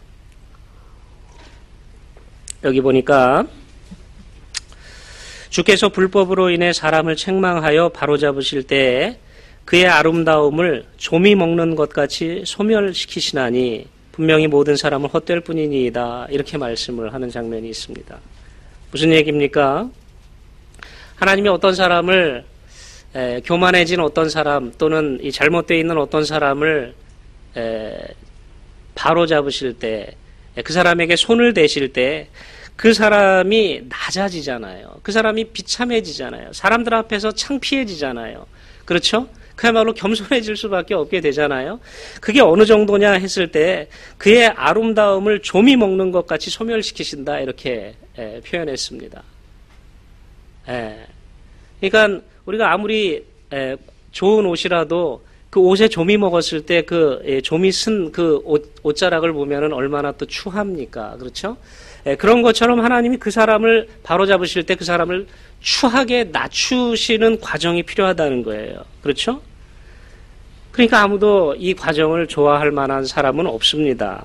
여기 보니까 주께서 불법으로 인해 사람을 책망하여 바로잡으실 때에 그의 아름다움을 조미 먹는 것 같이 소멸시키시나니 분명히 모든 사람을 헛될 뿐이니이다. 이렇게 말씀을 하는 장면이 있습니다. 무슨 얘기입니까? 하나님이 어떤 사람을 에, 교만해진 어떤 사람 또는 이 잘못되어 있는 어떤 사람을 에, 바로잡으실 때 그 사람에게 손을 대실 때 그 사람이 낮아지잖아요. 그 사람이 비참해지잖아요. 사람들 앞에서 창피해지잖아요. 그렇죠? 그야말로 겸손해질 수밖에 없게 되잖아요. 그게 어느 정도냐 했을 때 그의 아름다움을 조미 먹는 것 같이 소멸시키신다 이렇게 에, 표현했습니다. 에. 그러니까 우리가 아무리 에, 좋은 옷이라도 그 옷에 조미 먹었을 때 그 조미 쓴 그 옷, 옷자락을 보면은 얼마나 또 추합니까? 그렇죠? 예, 그런 것처럼 하나님이 그 사람을 바로잡으실 때 그 사람을 추하게 낮추시는 과정이 필요하다는 거예요. 그렇죠? 그러니까 아무도 이 과정을 좋아할 만한 사람은 없습니다.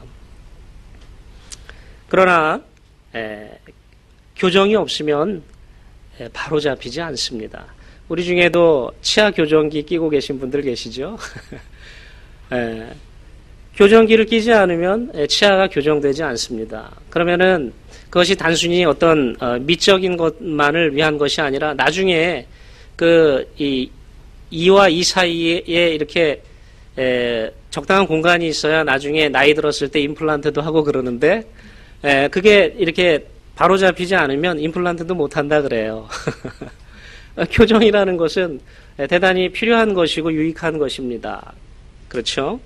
그러나 예, 교정이 없으면 예, 바로잡히지 않습니다. 우리 중에도 치아 교정기 끼고 계신 분들 계시죠? 예, 교정기를 끼지 않으면 치아가 교정되지 않습니다. 그러면은 그것이 단순히 어떤 어, 미적인 것만을 위한 것이 아니라 나중에 그 이 이와 이 사이에 이렇게 에, 적당한 공간이 있어야 나중에 나이 들었을 때 임플란트도 하고 그러는데 에, 그게 이렇게 바로 잡히지 않으면 임플란트도 못 한다 그래요. 교정이라는 것은 대단히 필요한 것이고 유익한 것입니다. 그렇죠?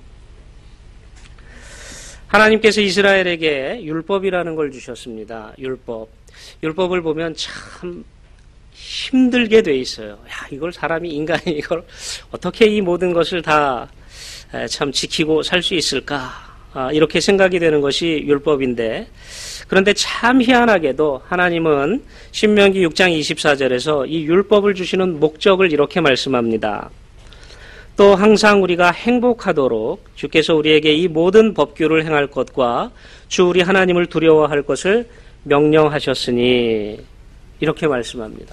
하나님께서 이스라엘에게 율법이라는 걸 주셨습니다. 율법. 율법을 보면 참 힘들게 돼 있어요. 야, 이걸 사람이, 인간이 이걸 어떻게 이 모든 것을 다 참 지키고 살 수 있을까? 아, 이렇게 생각이 되는 것이 율법인데, 그런데 참 희한하게도 하나님은 신명기 육 장 이십사 절에서 이 율법을 주시는 목적을 이렇게 말씀합니다. 또 항상 우리가 행복하도록 주께서 우리에게 이 모든 법규를 행할 것과 주 우리 하나님을 두려워할 것을 명령하셨으니 이렇게 말씀합니다.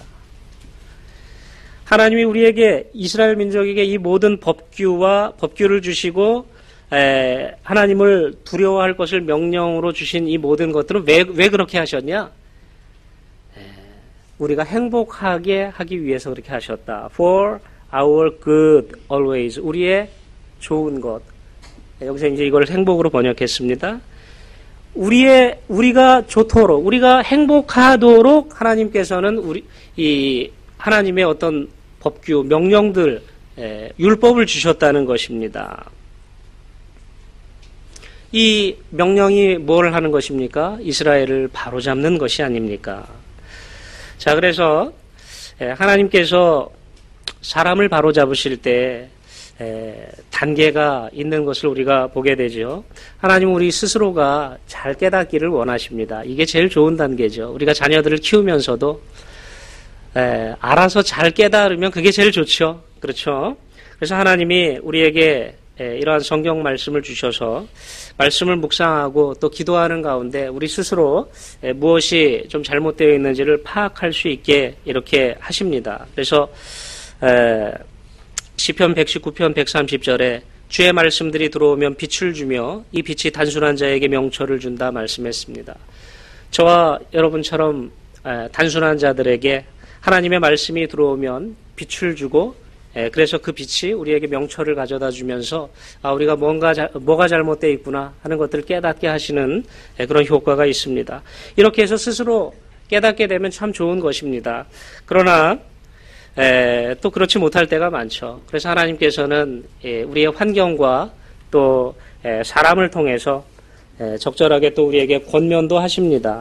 하나님이 우리에게 이스라엘 민족에게 이 모든 법규와 법규를 주시고 에, 하나님을 두려워할 것을 명령으로 주신 이 모든 것들은 왜, 왜 그렇게 하셨냐? 에, 우리가 행복하게 하기 위해서 그렇게 하셨다. For our good always. 우리의 좋은 것. 여기서 이제 이걸 행복으로 번역했습니다. 우리의, 우리가 좋도록, 우리가 행복하도록 하나님께서는 우리, 이, 하나님의 어떤 법규, 명령들, 에, 율법을 주셨다는 것입니다. 이 명령이 뭘 하는 것입니까? 이스라엘을 바로잡는 것이 아닙니까? 자, 그래서 하나님께서 사람을 바로잡으실 때 단계가 있는 것을 우리가 보게 되죠. 하나님은 우리 스스로가 잘 깨닫기를 원하십니다. 이게 제일 좋은 단계죠. 우리가 자녀들을 키우면서도 알아서 잘 깨달으면 그게 제일 좋죠. 그렇죠? 그래서 하나님이 우리에게 이러한 성경 말씀을 주셔서 말씀을 묵상하고 또 기도하는 가운데 우리 스스로 무엇이 좀 잘못되어 있는지를 파악할 수 있게 이렇게 하십니다. 그래서 시편 백십구 편 백삼십 절에 주의 말씀들이 들어오면 빛을 주며 이 빛이 단순한 자에게 명철을 준다 말씀했습니다. 저와 여러분처럼 단순한 자들에게 하나님의 말씀이 들어오면 빛을 주고 예, 그래서 그 빛이 우리에게 명철을 가져다 주면서 아, 우리가 뭔가 자, 뭐가 잘못되어 있구나 하는 것들을 깨닫게 하시는 예, 그런 효과가 있습니다. 이렇게 해서 스스로 깨닫게 되면 참 좋은 것입니다. 그러나 에, 또 그렇지 못할 때가 많죠. 그래서 하나님께서는 예, 우리의 환경과 또 에, 사람을 통해서 에, 적절하게 또 우리에게 권면도 하십니다.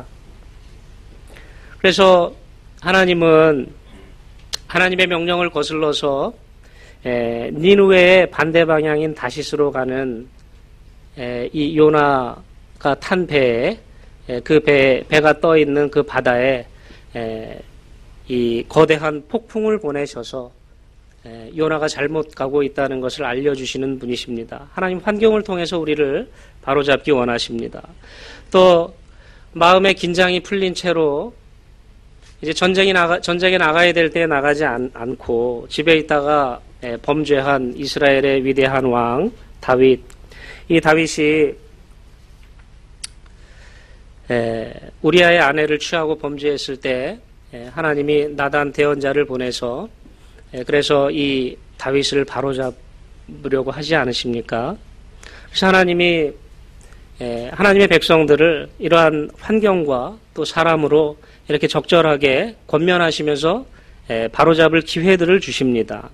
그래서 하나님은 하나님의 명령을 거슬러서 에, 니느웨의 반대 방향인 다시스로 가는 에, 이 요나가 탄 배에 에, 그 배, 배가 떠 있는 그 바다에 에, 이 거대한 폭풍을 보내셔서 에, 요나가 잘못 가고 있다는 것을 알려주시는 분이십니다. 하나님 환경을 통해서 우리를 바로잡기 원하십니다. 또 마음의 긴장이 풀린 채로 이제 전쟁이 나가, 전쟁에 나가야 될 때 나가지 않, 않고 집에 있다가 에, 범죄한 이스라엘의 위대한 왕 다윗, 이 다윗이 에, 우리아의 아내를 취하고 범죄했을 때 에, 하나님이 나단 대언자를 보내서 에, 그래서 이 다윗을 바로잡으려고 하지 않으십니까? 그래서 하나님이 에, 하나님의 백성들을 이러한 환경과 또 사람으로 이렇게 적절하게 권면하시면서 에, 바로잡을 기회들을 주십니다.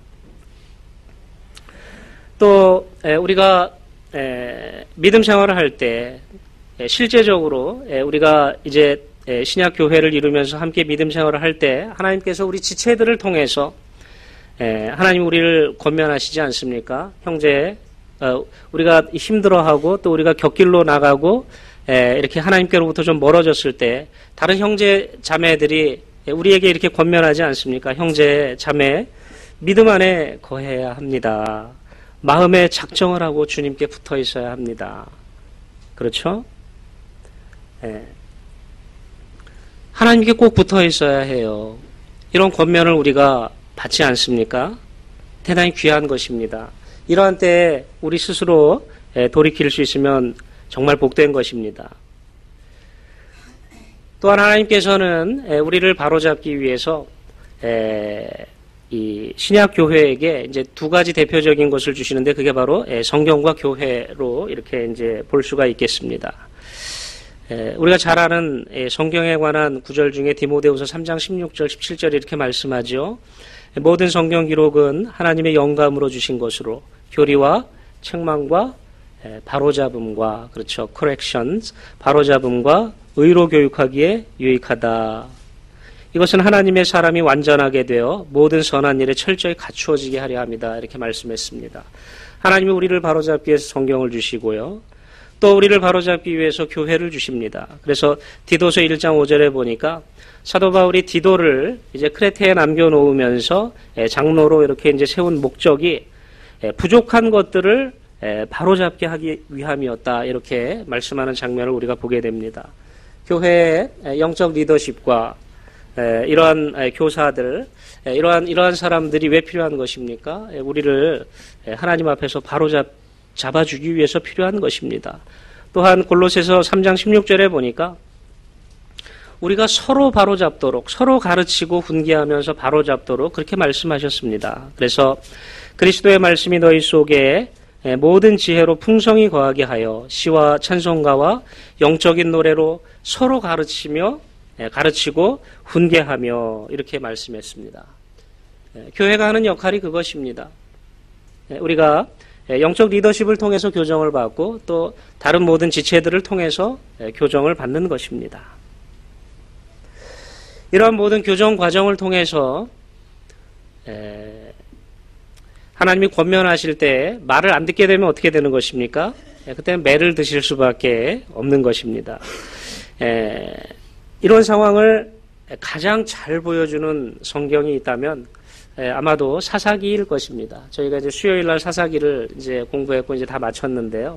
또 에, 우리가 에, 믿음 생활을 할 때 실제적으로 우리가 이제 신약 교회를 이루면서 함께 믿음 생활을 할 때 하나님께서 우리 지체들을 통해서 하나님 우리를 권면하시지 않습니까? 형제, 우리가 힘들어하고 또 우리가 곁길로 나가고 이렇게 하나님께로부터 좀 멀어졌을 때 다른 형제 자매들이 우리에게 이렇게 권면하지 않습니까? 형제 자매, 믿음 안에 거해야 합니다. 마음에 작정을 하고 주님께 붙어 있어야 합니다. 그렇죠? 예. 하나님께 꼭 붙어 있어야 해요. 이런 권면을 우리가 받지 않습니까? 대단히 귀한 것입니다. 이러한 때에 우리 스스로 돌이킬 수 있으면 정말 복된 것입니다. 또한 하나님께서는 우리를 바로잡기 위해서 이 신약 교회에게 이제 두 가지 대표적인 것을 주시는데 그게 바로 성경과 교회로 이렇게 이제 볼 수가 있겠습니다. 우리가 잘 아는 성경에 관한 구절 중에 디모데후서 삼 장 십육 절 십칠 절 이렇게 말씀하죠. 모든 성경 기록은 하나님의 영감으로 주신 것으로 교리와 책망과 바로잡음과 그렇죠. corrections 바로잡음과 의로 교육하기에 유익하다. 이것은 하나님의 사람이 완전하게 되어 모든 선한 일에 철저히 갖추어지게 하려 합니다. 이렇게 말씀했습니다. 하나님이 우리를 바로잡기 위해서 성경을 주시고요. 또 우리를 바로잡기 위해서 교회를 주십니다. 그래서 디도서 일 장 오 절에 보니까 사도 바울이 디도를 이제 크레테에 남겨놓으면서 장로로 이렇게 이제 세운 목적이 부족한 것들을 바로잡게 하기 위함이었다. 이렇게 말씀하는 장면을 우리가 보게 됩니다. 교회의 영적 리더십과 이러한 교사들, 이러한 이러한 사람들이 왜 필요한 것입니까? 우리를 하나님 앞에서 바로잡 잡아주기 위해서 필요한 것입니다. 또한 골로새서 삼 장 십육 절에 보니까 우리가 서로 바로잡도록 서로 가르치고 훈계하면서 바로잡도록 그렇게 말씀하셨습니다. 그래서 그리스도의 말씀이 너희 속에 모든 지혜로 풍성히 거하게 하여 시와 찬송가와 영적인 노래로 서로 가르치며 가르치고 훈계하며 이렇게 말씀했습니다. 교회가 하는 역할이 그것입니다. 우리가 영적 리더십을 통해서 교정을 받고 또 다른 모든 지체들을 통해서 교정을 받는 것입니다. 이러한 모든 교정 과정을 통해서 하나님이 권면하실 때 말을 안 듣게 되면 어떻게 되는 것입니까? 그때는 매를 드실 수밖에 없는 것입니다. 이런 상황을 가장 잘 보여주는 성경이 있다면 예, 아마도 사사기일 것입니다. 저희가 이제 수요일 날 사사기를 이제 공부했고 이제 다 마쳤는데요.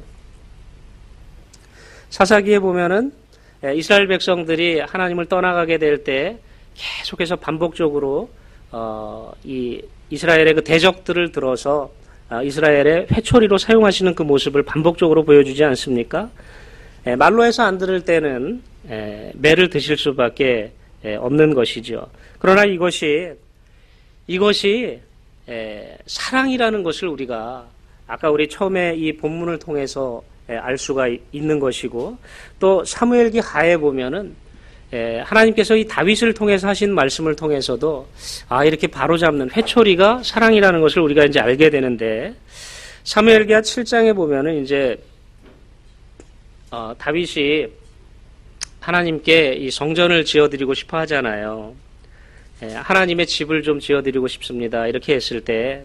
사사기에 보면은 예, 이스라엘 백성들이 하나님을 떠나가게 될 때 계속해서 반복적으로 어, 이 이스라엘의 그 대적들을 들어서 어, 이스라엘의 회초리로 사용하시는 그 모습을 반복적으로 보여주지 않습니까? 예, 말로 해서 안 들을 때는 예, 매를 드실 수밖에 예, 없는 것이죠. 그러나 이것이 이것이 에, 사랑이라는 것을 우리가 아까 우리 처음에 이 본문을 통해서 에, 알 수가 있는 것이고, 또 사무엘기 하에 보면은 에, 하나님께서 이 다윗을 통해서 하신 말씀을 통해서도 아 이렇게 바로잡는 회초리가 사랑이라는 것을 우리가 이제 알게 되는데, 사무엘기하 칠 장에 보면은 이제 어, 다윗이 하나님께 이 성전을 지어드리고 싶어 하잖아요. 에, 하나님의 집을 좀 지어드리고 싶습니다. 이렇게 했을 때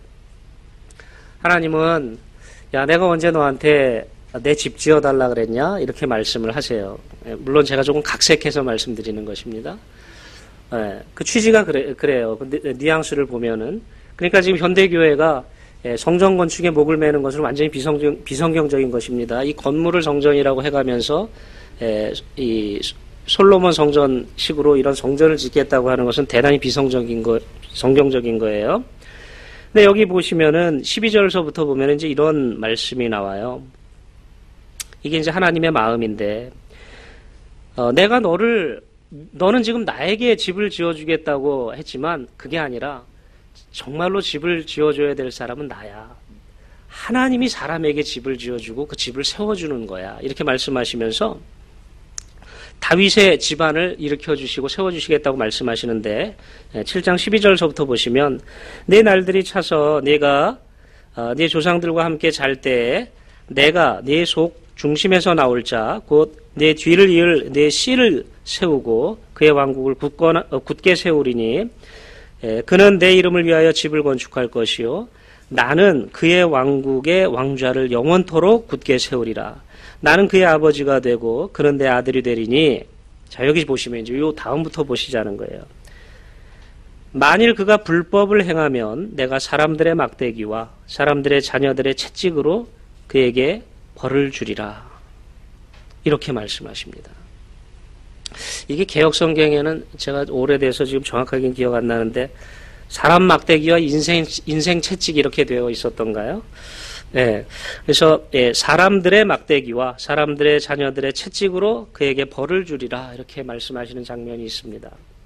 하나님은 야 내가 언제 너한테 내 집 지어달라 그랬냐? 이렇게 말씀을 하세요. 에, 물론 제가 조금 각색해서 말씀드리는 것입니다. 에, 그 취지가 그래, 그래요. 그 뉘앙스를 보면은. 그러니까 지금 현대교회가 에, 성전 건축에 목을 매는 것은 완전히 비성경, 비성경적인 것입니다. 이 건물을 성전이라고 해가면서 에, 이 솔로몬 성전식으로 이런 성전을 짓겠다고 하는 것은 대단히 비성적인 거, 성경적인 거예요. 근데 여기 보시면은 십이 절서부터 보면 이제 이런 말씀이 나와요. 이게 이제 하나님의 마음인데, 어, 내가 너를, 너는 지금 나에게 집을 지어주겠다고 했지만 그게 아니라 정말로 집을 지어줘야 될 사람은 나야. 하나님이 사람에게 집을 지어주고 그 집을 세워주는 거야. 이렇게 말씀하시면서 다윗의 집안을 일으켜주시고 세워주시겠다고 말씀하시는데, 칠 장 십이 절서부터 보시면 내 날들이 차서 네가 어, 네 조상들과 함께 잘 때에 내가 네 속 중심에서 나올 자 곧 내 뒤를 이을 내 씨를 세우고 그의 왕국을 굳거나, 어, 굳게 세우리니 에, 그는 내 이름을 위하여 집을 건축할 것이요 나는 그의 왕국의 왕좌를 영원토록 굳게 세우리라. 나는 그의 아버지가 되고 그는 내 아들이 되리니. 자 여기 보시면 이제 요 다음부터 보시자는 거예요. 만일 그가 불법을 행하면 내가 사람들의 막대기와 사람들의 자녀들의 채찍으로 그에게 벌을 주리라. 이렇게 말씀하십니다. 이게 개혁성경에는 제가 오래돼서 지금 정확하게 기억 안 나는데 사람 막대기와 인생, 인생 채찍 이렇게 되어 있었던가요? 네. 그래서 예, 사람들의 막대기와 사람들의 자녀들의 채찍으로 그에게 벌을 주리라. 이렇게 말씀하시는 장면이 있습니다.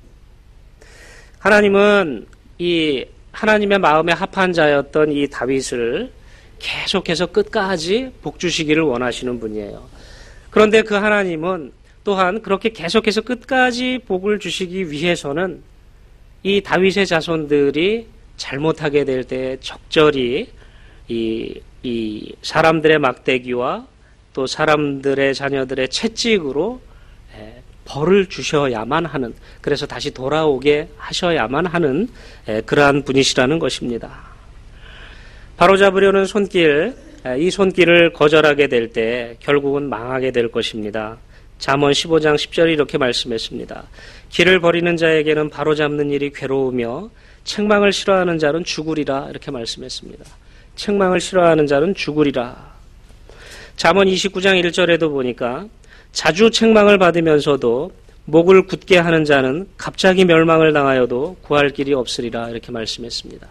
하나님은 이 하나님의 마음에 합한 자였던 이 다윗을 계속해서 끝까지 복 주시기를 원하시는 분이에요. 그런데 그 하나님은 또한 그렇게 계속해서 끝까지 복을 주시기 위해서는 이 다윗의 자손들이 잘못하게 될 때 적절히 이, 이 사람들의 막대기와 또 사람들의 자녀들의 채찍으로 벌을 주셔야만 하는, 그래서 다시 돌아오게 하셔야만 하는 그러한 분이시라는 것입니다. 바로잡으려는 손길, 이 손길을 거절하게 될 때 결국은 망하게 될 것입니다. 잠언 십오 장 십 절이 이렇게 말씀했습니다. 길을 버리는 자에게는 바로잡는 일이 괴로우며 책망을 싫어하는 자는 죽으리라. 이렇게 말씀했습니다. 책망을 싫어하는 자는 죽으리라. 잠언 이십구 장 일 절에도 보니까 자주 책망을 받으면서도 목을 굳게 하는 자는 갑자기 멸망을 당하여도 구할 길이 없으리라. 이렇게 말씀했습니다.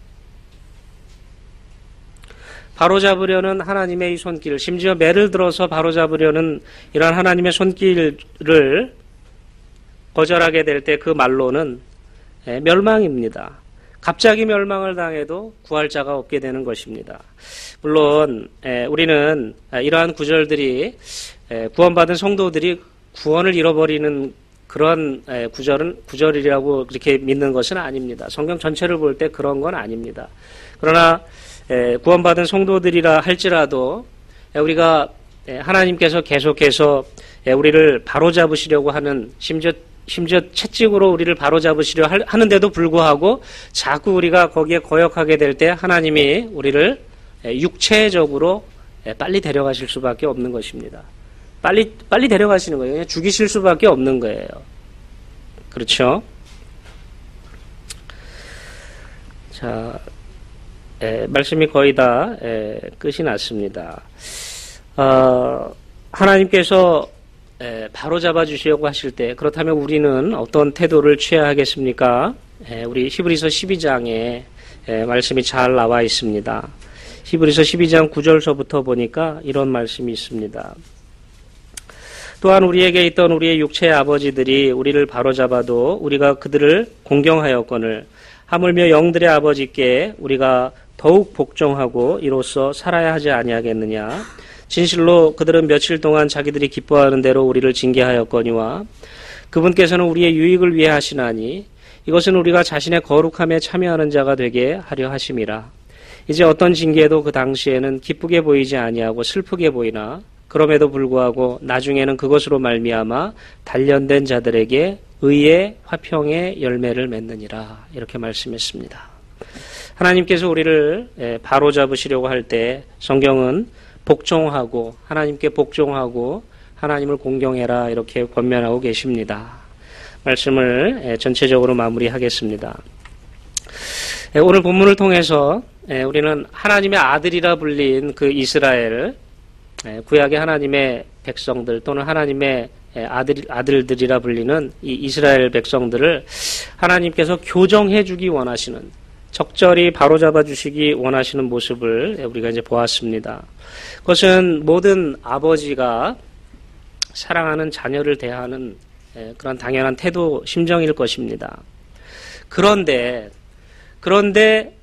바로잡으려는 하나님의 이 손길, 심지어 매를 들어서 바로잡으려는 이러한 하나님의 손길을 거절하게 될 때 그 말로는 멸망입니다. 갑자기 멸망을 당해도 구할 자가 없게 되는 것입니다. 물론 우리는 이러한 구절들이 구원받은 성도들이 구원을 잃어버리는 그런 구절은 구절이라고 그렇게 믿는 것은 아닙니다. 성경 전체를 볼 때 그런 건 아닙니다. 그러나 구원받은 성도들이라 할지라도 우리가 하나님께서 계속해서 우리를 바로잡으시려고 하는, 심지어 심지어 채찍으로 우리를 바로잡으시려 하는데도 불구하고 자꾸 우리가 거기에 거역하게 될 때 하나님이 우리를 육체적으로 빨리 데려가실 수밖에 없는 것입니다. 빨리 빨리 데려가시는 거예요. 그냥 죽이실 수밖에 없는 거예요. 그렇죠? 자, 에, 말씀이 거의 다 에, 끝이 났습니다. 어, 하나님께서 에, 바로 잡아주시려고 하실 때 그렇다면 우리는 어떤 태도를 취해야 하겠습니까? 에, 우리 히브리서 십이 장에 에, 말씀이 잘 나와 있습니다. 히브리서 십이 장 구 절서부터 보니까 이런 말씀이 있습니다. 또한 우리에게 있던 우리의 육체의 아버지들이 우리를 바로잡아도 우리가 그들을 공경하였거늘 하물며 영들의 아버지께 우리가 더욱 복종하고 이로써 살아야 하지 아니하겠느냐. 진실로 그들은 며칠 동안 자기들이 기뻐하는 대로 우리를 징계하였거니와 그분께서는 우리의 유익을 위해 하시나니 이것은 우리가 자신의 거룩함에 참여하는 자가 되게 하려 하심이라. 이제 어떤 징계도 그 당시에는 기쁘게 보이지 아니하고 슬프게 보이나 그럼에도 불구하고 나중에는 그것으로 말미암아 단련된 자들에게 의의 화평의 열매를 맺느니라. 이렇게 말씀했습니다. 하나님께서 우리를 바로잡으시려고 할 때 성경은 복종하고 하나님께 복종하고 하나님을 공경해라 이렇게 권면하고 계십니다. 말씀을 전체적으로 마무리하겠습니다. 오늘 본문을 통해서 우리는 하나님의 아들이라 불린 그 이스라엘, 구약의 하나님의 백성들 또는 하나님의 아들, 아들들이라 불리는 이 이스라엘 백성들을 하나님께서 교정해 주기 원하시는, 적절히 바로잡아 주시기 원하시는 모습을 우리가 이제 보았습니다. 그것은 모든 아버지가 사랑하는 자녀를 대하는 그런 당연한 태도, 심정일 것입니다. 그런데, 그런데,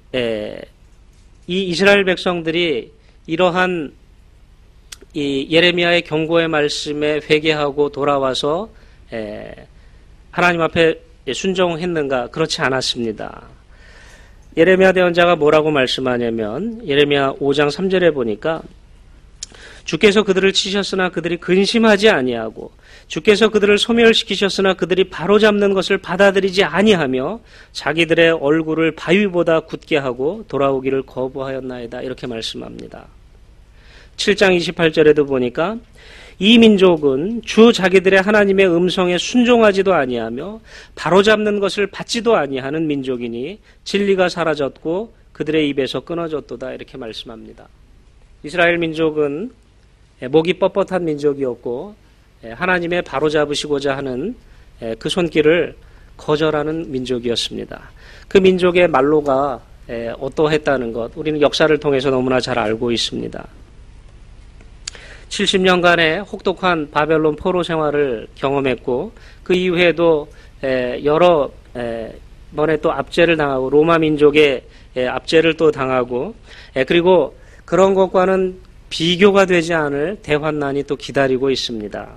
이 이스라엘 백성들이 이러한 이 예레미야의 경고의 말씀에 회개하고 돌아와서 하나님 앞에 순종했는가? 그렇지 않았습니다. 예레미야 대언자가 뭐라고 말씀하냐면 예레미야 오 장 삼 절에 보니까 주께서 그들을 치셨으나 그들이 근심하지 아니하고 주께서 그들을 소멸시키셨으나 그들이 바로잡는 것을 받아들이지 아니하며 자기들의 얼굴을 바위보다 굳게 하고 돌아오기를 거부하였나이다. 이렇게 말씀합니다. 칠 장 이십팔 절에도 보니까 이 민족은 주 자기들의 하나님의 음성에 순종하지도 아니하며 바로잡는 것을 받지도 아니하는 민족이니 진리가 사라졌고 그들의 입에서 끊어졌도다. 이렇게 말씀합니다. 이스라엘 민족은 목이 뻣뻣한 민족이었고 하나님의 바로잡으시고자 하는 그 손길을 거절하는 민족이었습니다. 그 민족의 말로가 어떠했다는 것 우리는 역사를 통해서 너무나 잘 알고 있습니다. 칠십 년간의 혹독한 바벨론 포로 생활을 경험했고 그 이후에도 여러 번의 또 압제를 당하고 로마 민족의 압제를 또 당하고 그리고 그런 것과는 비교가 되지 않을 대환난이 또 기다리고 있습니다.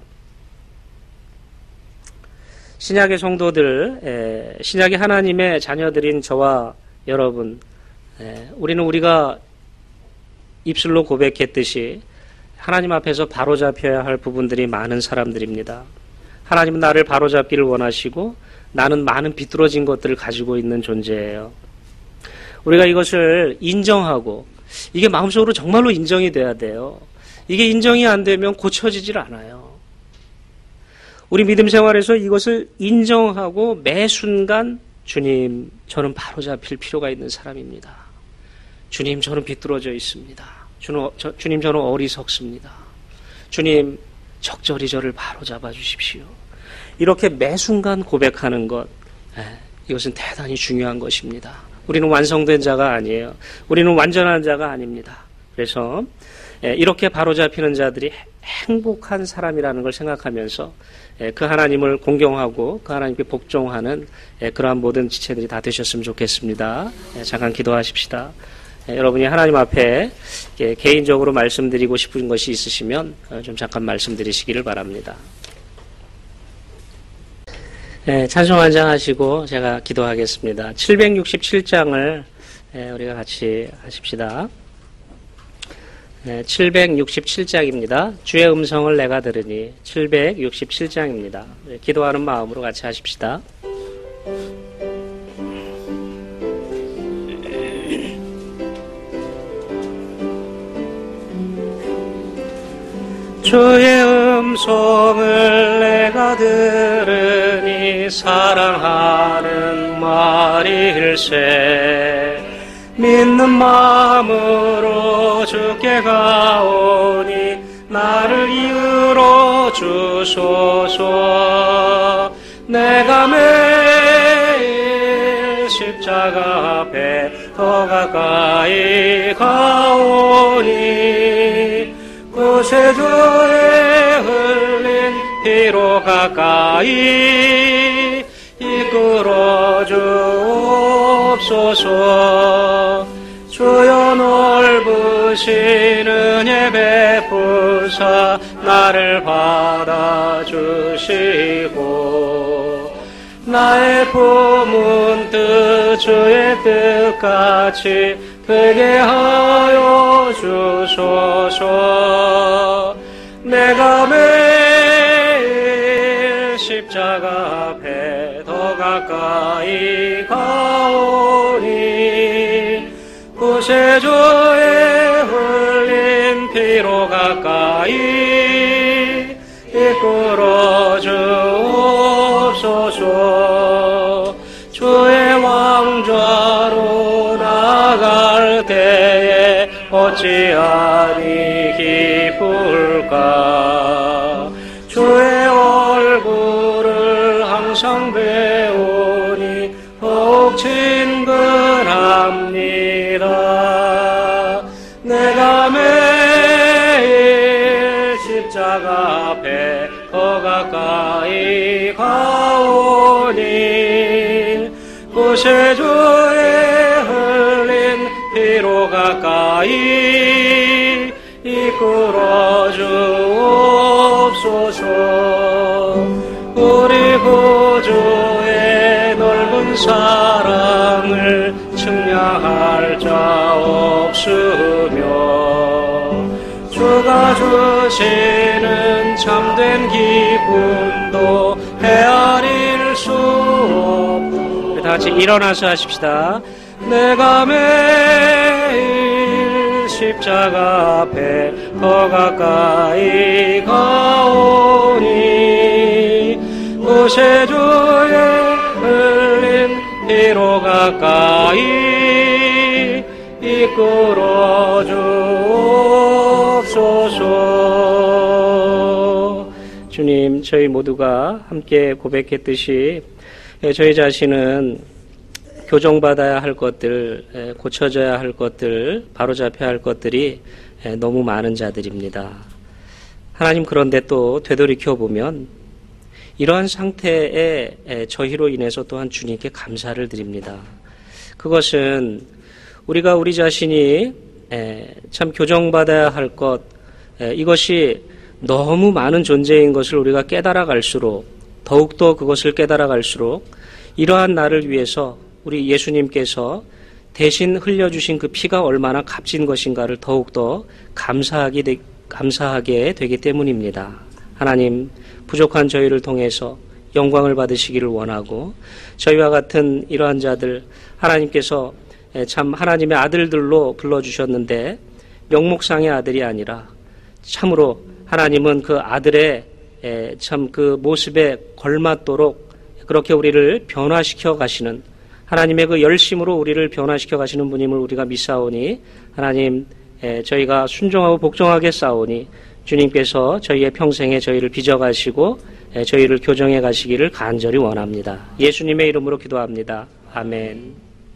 신약의 성도들, 신약의 하나님의 자녀들인 저와 여러분, 우리는 우리가 입술로 고백했듯이 하나님 앞에서 바로잡혀야 할 부분들이 많은 사람들입니다. 하나님은 나를 바로잡기를 원하시고 나는 많은 비뚤어진 것들을 가지고 있는 존재예요. 우리가 이것을 인정하고 이게 마음속으로 정말로 인정이 돼야 돼요. 이게 인정이 안 되면 고쳐지질 않아요. 우리 믿음 생활에서 이것을 인정하고 매 순간 주님, 저는 바로잡힐 필요가 있는 사람입니다. 주님, 저는 비뚤어져 있습니다. 주님, 저, 주님, 저는 어리석습니다. 주님, 적절히 저를 바로잡아 주십시오. 이렇게 매 순간 고백하는 것, 이것은 대단히 중요한 것입니다. 우리는 완성된 자가 아니에요. 우리는 완전한 자가 아닙니다. 그래서 이렇게 바로잡히는 자들이 행복한 사람이라는 걸 생각하면서 그 하나님을 공경하고 그 하나님께 복종하는 그러한 모든 지체들이 다 되셨으면 좋겠습니다. 잠깐 기도하십시다. 여러분이 하나님 앞에 개인적으로 말씀드리고 싶은 것이 있으시면 좀 잠깐 말씀드리시기를 바랍니다. 네, 찬송 한 장 하시고 제가 기도하겠습니다. 칠백육십칠 장을 우리가 같이 하십시다. 네, 칠백육십칠 장입니다. 주의 음성을 내가 들으니 칠백육십칠 장입니다. 네, 기도하는 마음으로 같이 하십시다. 주의 음성을 내가 들으니 사랑하는 말일세 믿는 마음으로 주께 가오니 나를 이으러 주소서. 내가 매일 십자가 앞에 더 가까이 가오니 구세주의 흘린 피로 가까이 이끌어 주옵소서. 주여 넓으신 은혜 베푸사 나를 받아주시고 나의 품은 뜻 주의 뜻같이 되게 하여 주소서. 내가 매일 십자가 앞에 더 가까이 가오니 구세주의 흘린 피로 가까이 이끌어 주옵소서. 주의 왕좌로 나갈 때에 어찌하니 기쁠까. 주의 얼굴을 항상 배우니 더욱 친근합니다. 내가 매일 십자가 앞에 더 가까이 가오니 구세주의 흘린 피로 가까이 이끌어 주옵소서. 우리 구주의 넓은 사랑을 측량할 자 없으며 주가 주시는 참된 기쁨도 헤아릴 수 없고. 다 같이 일어나서 하십시다. 내가 매일 십자가 앞에 더 가까이 가오니 구세주의 흘린 피로 가까이 이끌어 주옵소서. 주님, 저희 모두가 함께 고백했듯이 저희 자신은 교정받아야 할 것들, 고쳐져야 할 것들, 바로잡혀야 할 것들이 너무 많은 자들입니다. 하나님, 그런데 또 되돌이켜보면 이러한 상태의 저희로 인해서 또한 주님께 감사를 드립니다. 그것은 우리가 우리 자신이 참 교정받아야 할 것, 이것이 너무 많은 존재인 것을 우리가 깨달아 갈수록, 더욱더 그것을 깨달아 갈수록 이러한 나를 위해서 우리 예수님께서 대신 흘려주신 그 피가 얼마나 값진 것인가를 더욱더 감사하게, 되, 감사하게 되기 때문입니다. 하나님, 부족한 저희를 통해서 영광을 받으시기를 원하고 저희와 같은 이러한 자들 하나님께서 참 하나님의 아들들로 불러주셨는데 명목상의 아들이 아니라 참으로 하나님은 그 아들의 참 그 모습에 걸맞도록 그렇게 우리를 변화시켜 가시는 하나님의 그 열심으로 우리를 변화시켜 가시는 분임을 우리가 믿사오니 하나님, 저희가 순종하고 복종하게 싸우니 주님께서 저희의 평생에 저희를 빚어가시고 저희를 교정해 가시기를 간절히 원합니다. 예수님의 이름으로 기도합니다. 아멘.